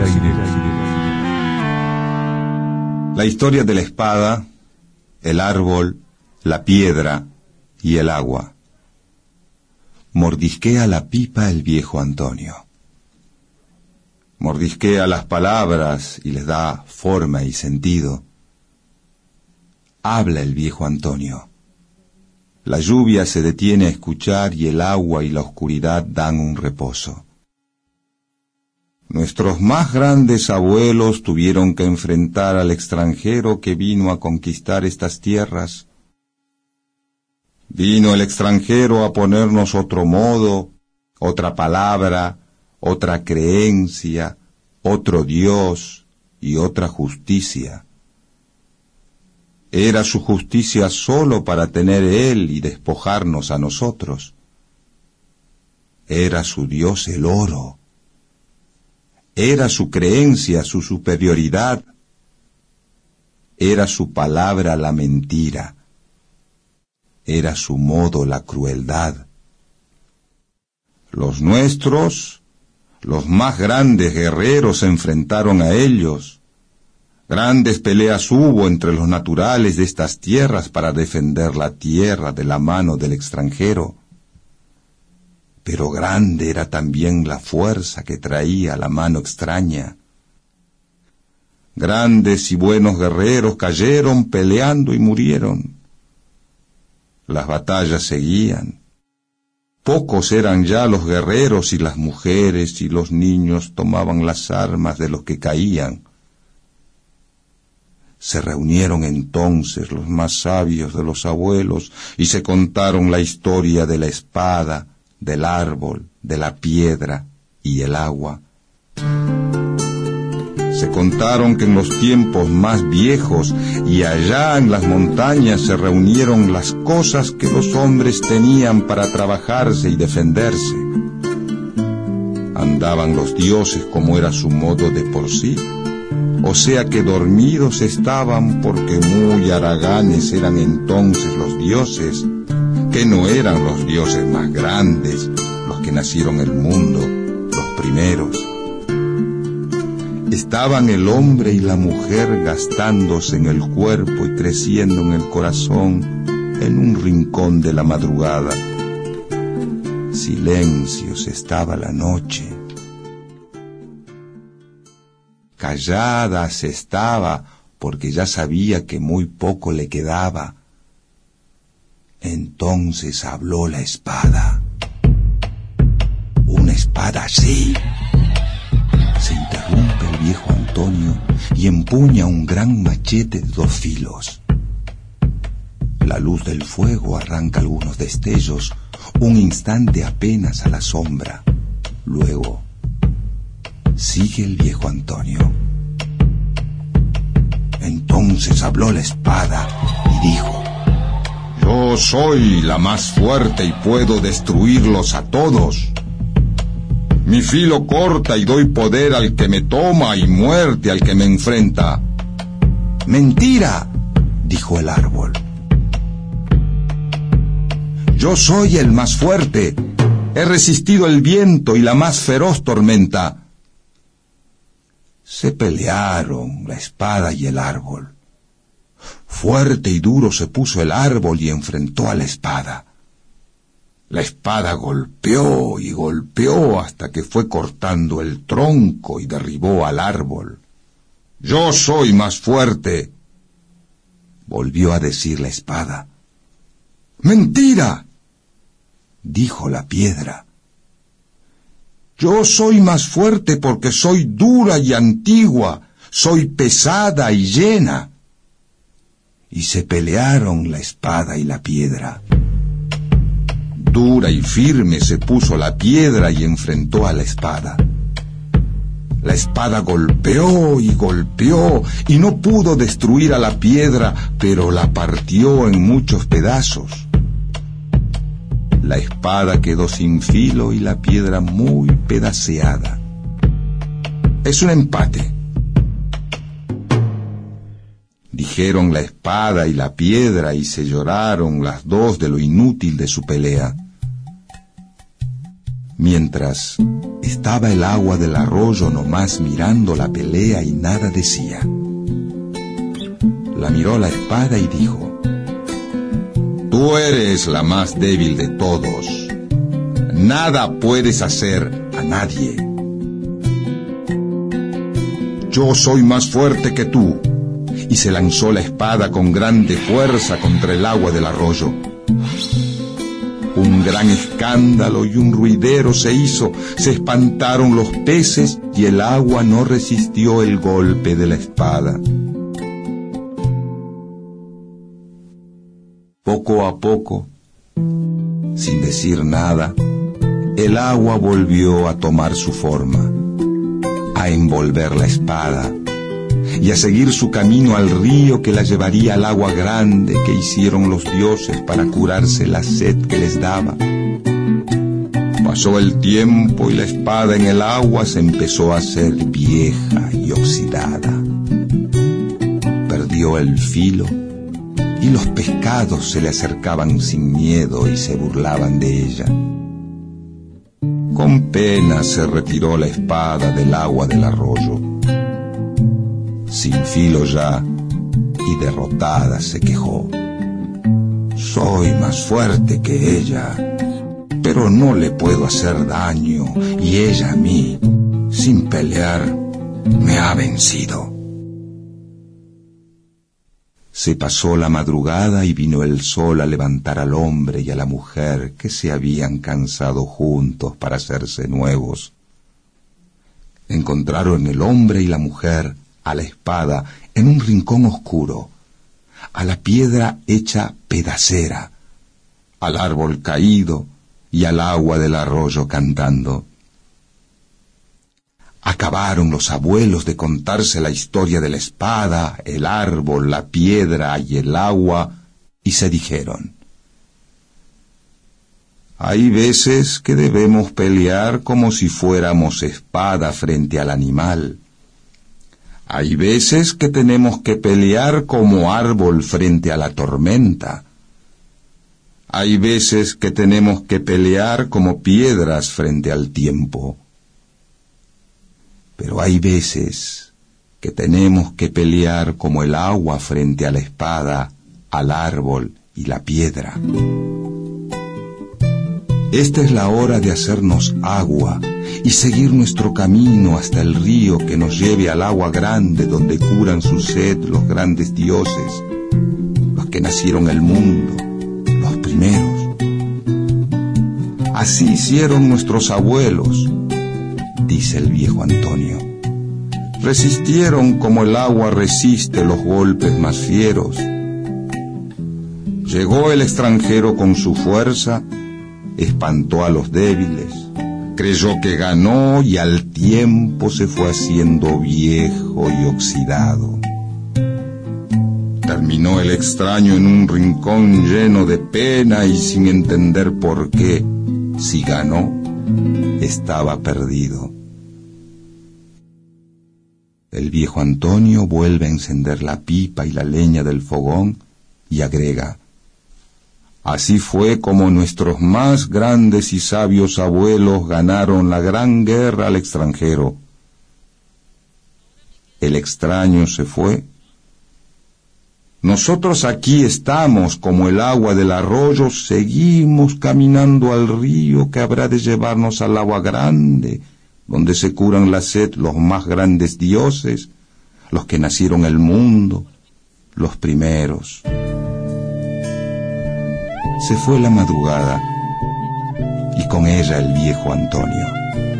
La historia de la espada, el árbol, la piedra y el agua. Mordisquea la pipa el viejo Antonio. Mordisquea las palabras y les da forma y sentido. Habla el viejo Antonio. La lluvia se detiene a escuchar y el agua y la oscuridad dan un reposo. Nuestros más grandes abuelos tuvieron que enfrentar al extranjero que vino a conquistar estas tierras. Vino el extranjero a ponernos otro modo, otra palabra, otra creencia, otro Dios y otra justicia. Era su justicia solo para tener él y despojarnos a nosotros. Era su Dios el oro. Era su creencia, su superioridad. Era su palabra la mentira. Era su modo la crueldad. Los nuestros, los más grandes guerreros, se enfrentaron a ellos. Grandes peleas hubo entre los naturales de estas tierras para defender la tierra de la mano del extranjero. Pero grande era también la fuerza que traía la mano extraña. Grandes y buenos guerreros cayeron peleando y murieron. Las batallas seguían. Pocos eran ya los guerreros y las mujeres y los niños tomaban las armas de los que caían. Se reunieron entonces los más sabios de los abuelos y se contaron la historia de la espada, del árbol, de la piedra y el agua. Se contaron que en los tiempos más viejos y allá en las montañas se reunieron las cosas que los hombres tenían para trabajarse y defenderse. Andaban los dioses como era su modo de por sí, o sea que dormidos estaban porque muy haraganes eran entonces los dioses, que no eran los dioses más grandes, los que nacieron el mundo, los primeros. Estaban el hombre y la mujer gastándose en el cuerpo y creciendo en el corazón en un rincón de la madrugada. Silencios estaba la noche. Callada se estaba porque ya sabía que muy poco le quedaba. Entonces habló la espada. Una espada así. Se interrumpe el viejo Antonio y empuña un gran machete de 2 filos. La luz del fuego arranca algunos destellos, un instante apenas a la sombra. Luego, sigue el viejo Antonio. Entonces habló la espada y dijo: Yo soy la más fuerte y puedo destruirlos a todos. Mi filo corta y doy poder al que me toma y muerte al que me enfrenta. Mentira, dijo el árbol. Yo soy el más fuerte. He resistido el viento y la más feroz tormenta. Se pelearon la espada y el árbol. Fuerte y duro se puso el árbol y enfrentó a la espada. La espada golpeó y golpeó hasta que fue cortando el tronco y derribó al árbol. Yo soy más fuerte, volvió a decir la espada. Mentira, dijo la piedra. Yo soy más fuerte porque soy dura y antigua, soy pesada y llena. Y se pelearon la espada y la piedra. Dura y firme se puso la piedra y enfrentó a la espada. La espada golpeó y no pudo destruir a la piedra, pero la partió en muchos pedazos. La espada quedó sin filo y la piedra muy pedaceada. Es un empate, dijeron la espada y la piedra y se lloraron las dos de lo inútil de su pelea. Mientras estaba el agua del arroyo nomás mirando la pelea y nada decía. La miró la espada y dijo: Tú eres la más débil de todos. Nada puedes hacer a nadie. Yo soy más fuerte que tú. Y se lanzó la espada con grande fuerza contra el agua del arroyo. Un gran escándalo y un ruidero se hizo, se espantaron los peces y el agua no resistió el golpe de la espada. Poco a poco, sin decir nada, el agua volvió a tomar su forma, a envolver la espada y a seguir su camino al río que la llevaría al agua grande que hicieron los dioses para curarse la sed que les daba. Pasó el tiempo y la espada en el agua se empezó a hacer vieja y oxidada. Perdió el filo y los pescados se le acercaban sin miedo y se burlaban de ella. Con pena se retiró la espada del agua del arroyo. Sin filo ya y derrotada se quejó. Soy más fuerte que ella, pero no le puedo hacer daño y ella a mí, sin pelear, me ha vencido. Se pasó la madrugada y vino el sol a levantar al hombre y a la mujer que se habían cansado juntos para hacerse nuevos. Encontraron el hombre y la mujer a la espada en un rincón oscuro, a la piedra hecha pedacera, al árbol caído y al agua del arroyo cantando. Acabaron los abuelos de contarse la historia de la espada, el árbol, la piedra y el agua, y se dijeron: hay veces que debemos pelear como si fuéramos espada frente al animal. Hay veces que tenemos que pelear como árbol frente a la tormenta. Hay veces que tenemos que pelear como piedras frente al tiempo. Pero hay veces que tenemos que pelear como el agua frente a la espada, al árbol y la piedra. Esta es la hora de hacernos agua y seguir nuestro camino hasta el río que nos lleve al agua grande donde curan su sed los grandes dioses, los que nacieron el mundo, los primeros. Así hicieron nuestros abuelos, dice el viejo Antonio. Resistieron como el agua resiste los golpes más fieros. Llegó el extranjero con su fuerza, espantó a los débiles, creyó que ganó y al tiempo se fue haciendo viejo y oxidado. Terminó el extraño en un rincón lleno de pena y sin entender por qué, si ganó, estaba perdido. El viejo Antonio vuelve a encender la pipa y la leña del fogón y agrega: así fue como nuestros más grandes y sabios abuelos ganaron la gran guerra al extranjero. El extraño se fue. Nosotros aquí estamos como el agua del arroyo, seguimos caminando al río que habrá de llevarnos al agua grande, donde se curan la sed los más grandes dioses, los que nacieron el mundo, los primeros. Se fue la madrugada y con ella el viejo Antonio.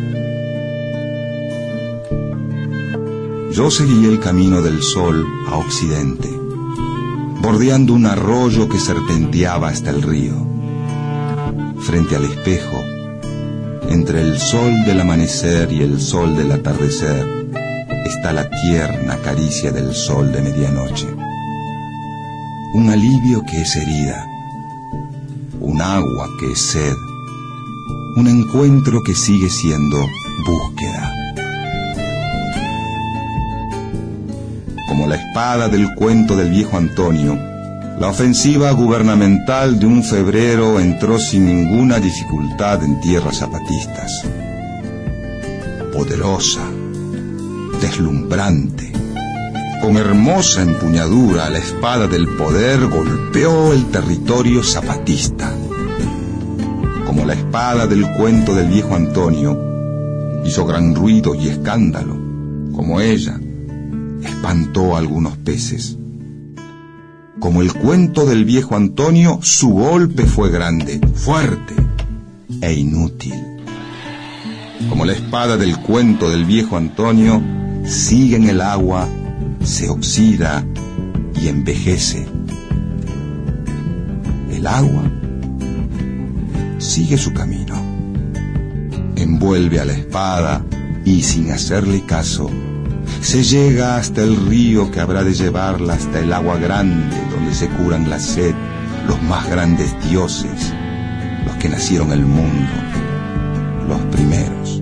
Yo seguí el camino del sol a occidente, bordeando un arroyo que serpenteaba hasta el río. Frente al espejo, entre el sol del amanecer y el sol del atardecer, está la tierna caricia del sol de medianoche. Un alivio que es herida, un agua que es sed, un encuentro que sigue siendo búsqueda. Como la espada del cuento del viejo Antonio, la ofensiva gubernamental de un febrero entró sin ninguna dificultad en tierras zapatistas. Poderosa, deslumbrante, con hermosa empuñadura, la espada del poder golpeó el territorio zapatista. Como la espada del cuento del viejo Antonio, hizo gran ruido y escándalo. Como ella, espantó a algunos peces. Como el cuento del viejo Antonio, su golpe fue grande, fuerte e inútil. Como la espada del cuento del viejo Antonio, sigue en el agua, se oxida y envejece. El agua sigue su camino, envuelve a la espada y sin hacerle caso, se llega hasta el río que habrá de llevarla hasta el agua grande donde se curan la sed los más grandes dioses, los que nacieron el mundo, los primeros.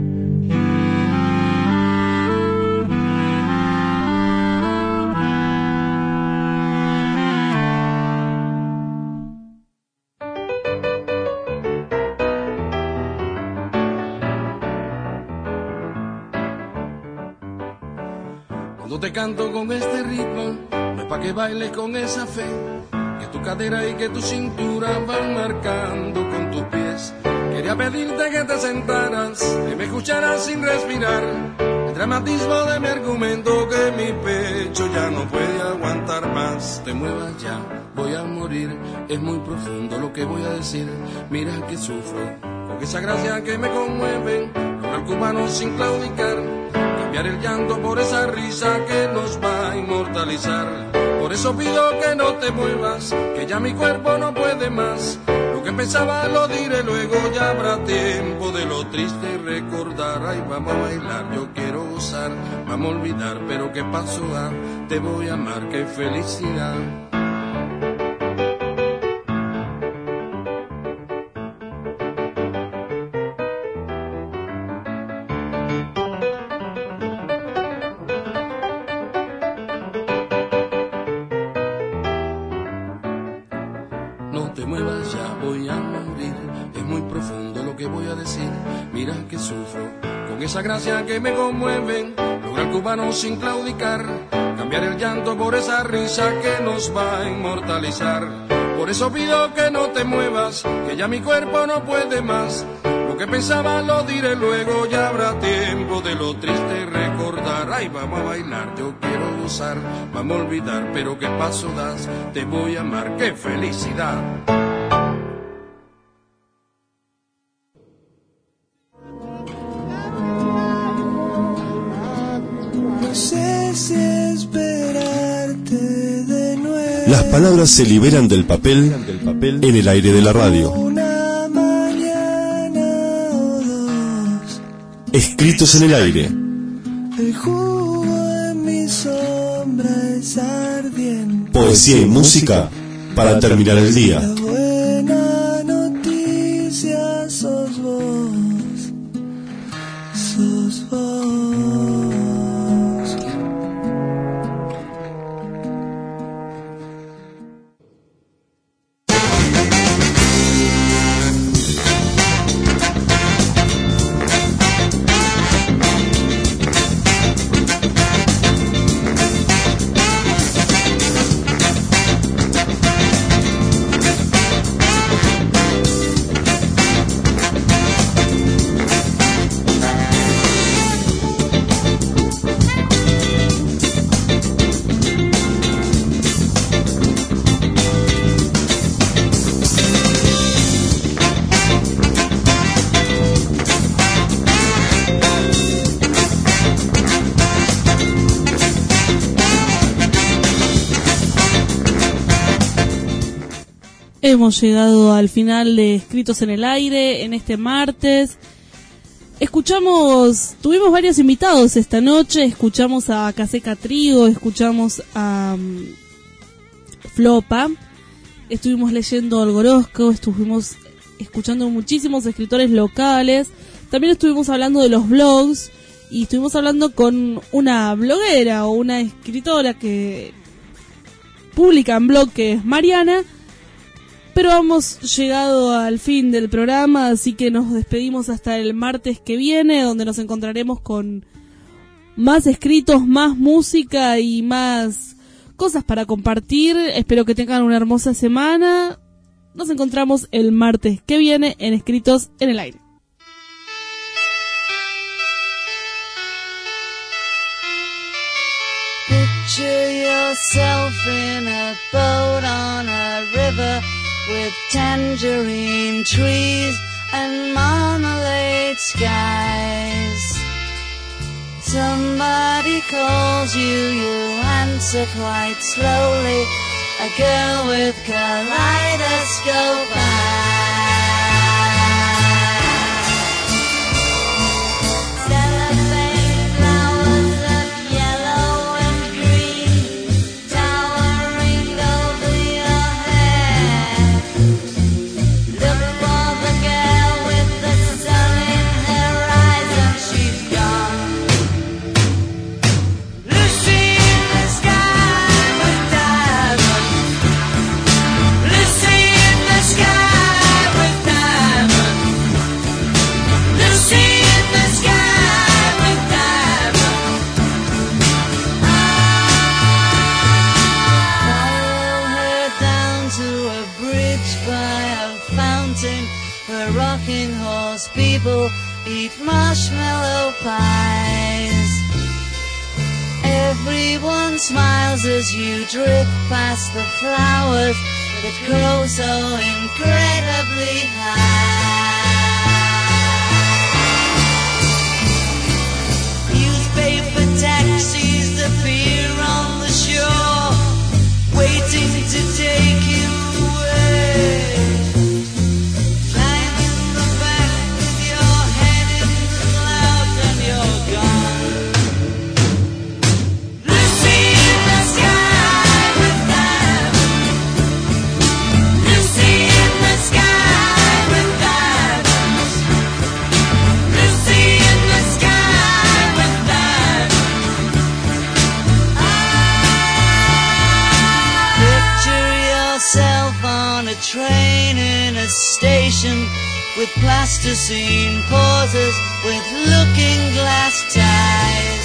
Cuando te canto con este ritmo, no es pa' que bailes con esa fe, que tu cadera y que tu cintura van marcando con tus pies. Quería pedirte que te sentaras, que me escucharas sin respirar, dramatismo de mi argumento que mi pecho ya no puede aguantar más. Te muevas ya, voy a morir, es muy profundo lo que voy a decir. Mira que sufro, con esa gracia que me conmueve, logra el cubano sin claudicar, cambiar el llanto por esa risa que nos va a inmortalizar. Por eso pido que no te muevas, que ya mi cuerpo no puede más. Lo que pensaba lo diré luego, ya habrá tiempo de lo triste recordar. Ay, vamos a bailar, yo quiero gozar, vamos a olvidar, pero qué paso da, te voy a amar, qué felicidad. Esa gracia que me conmueve, logra el cubano sin claudicar, cambiar el llanto por esa risa que nos va a inmortalizar. Por eso pido que no te muevas, que ya mi cuerpo no puede más. Lo que pensaba lo diré luego, ya habrá tiempo de lo triste recordar. Ay, vamos a bailar, yo quiero gozar, vamos a olvidar, pero qué paso das, te voy a amar, qué felicidad. Las palabras se liberan del papel en el aire de la radio. Escritos en el aire. El jugo en mi sombra es ardiente. Poesía y música para terminar el día. La buena noticia sos vos. Sos vos. Hemos llegado al final de Escritos en el Aire en este martes. Tuvimos varios invitados esta noche. Escuchamos a Caseca Trigo, escuchamos a Flopa, estuvimos leyendo Algorosco, estuvimos escuchando muchísimos escritores locales. También estuvimos hablando de los blogs y estuvimos hablando con una bloguera o una escritora que publica en blog, que es Mariana. Pero hemos llegado al fin del programa, así que nos despedimos hasta el martes que viene, donde nos encontraremos con más escritos, más música y más cosas para compartir. Espero que tengan una hermosa semana. Nos encontramos el martes que viene en Escritos en el Aire. Picture yourself in a boat on a river with tangerine trees and marmalade skies. Somebody calls you, you answer quite slowly. A girl with kaleidoscope eyes. Cellophane flowers of yellow and green towering over your head. Look for the girl with the sun in her eyes and she's gone. Lucy in the sky with diamonds. Lucy in the sky with diamonds. Lucy in the sky with diamonds. Follow her down to a bridge by a fountain where rocking horse people eat marshmallow pies. Everyone smiles as you drift past the flowers that grow so incredibly high. Newspaper taxis appear on the shore, waiting to take you away. Flying in the back with your head in the clouds and you're gone. Lucy in the sky with diamonds. Lucy in the sky with diamonds. Lucy in the sky with diamonds. Picture yourself on a train in a station with plasticine pauses with looking glass ties.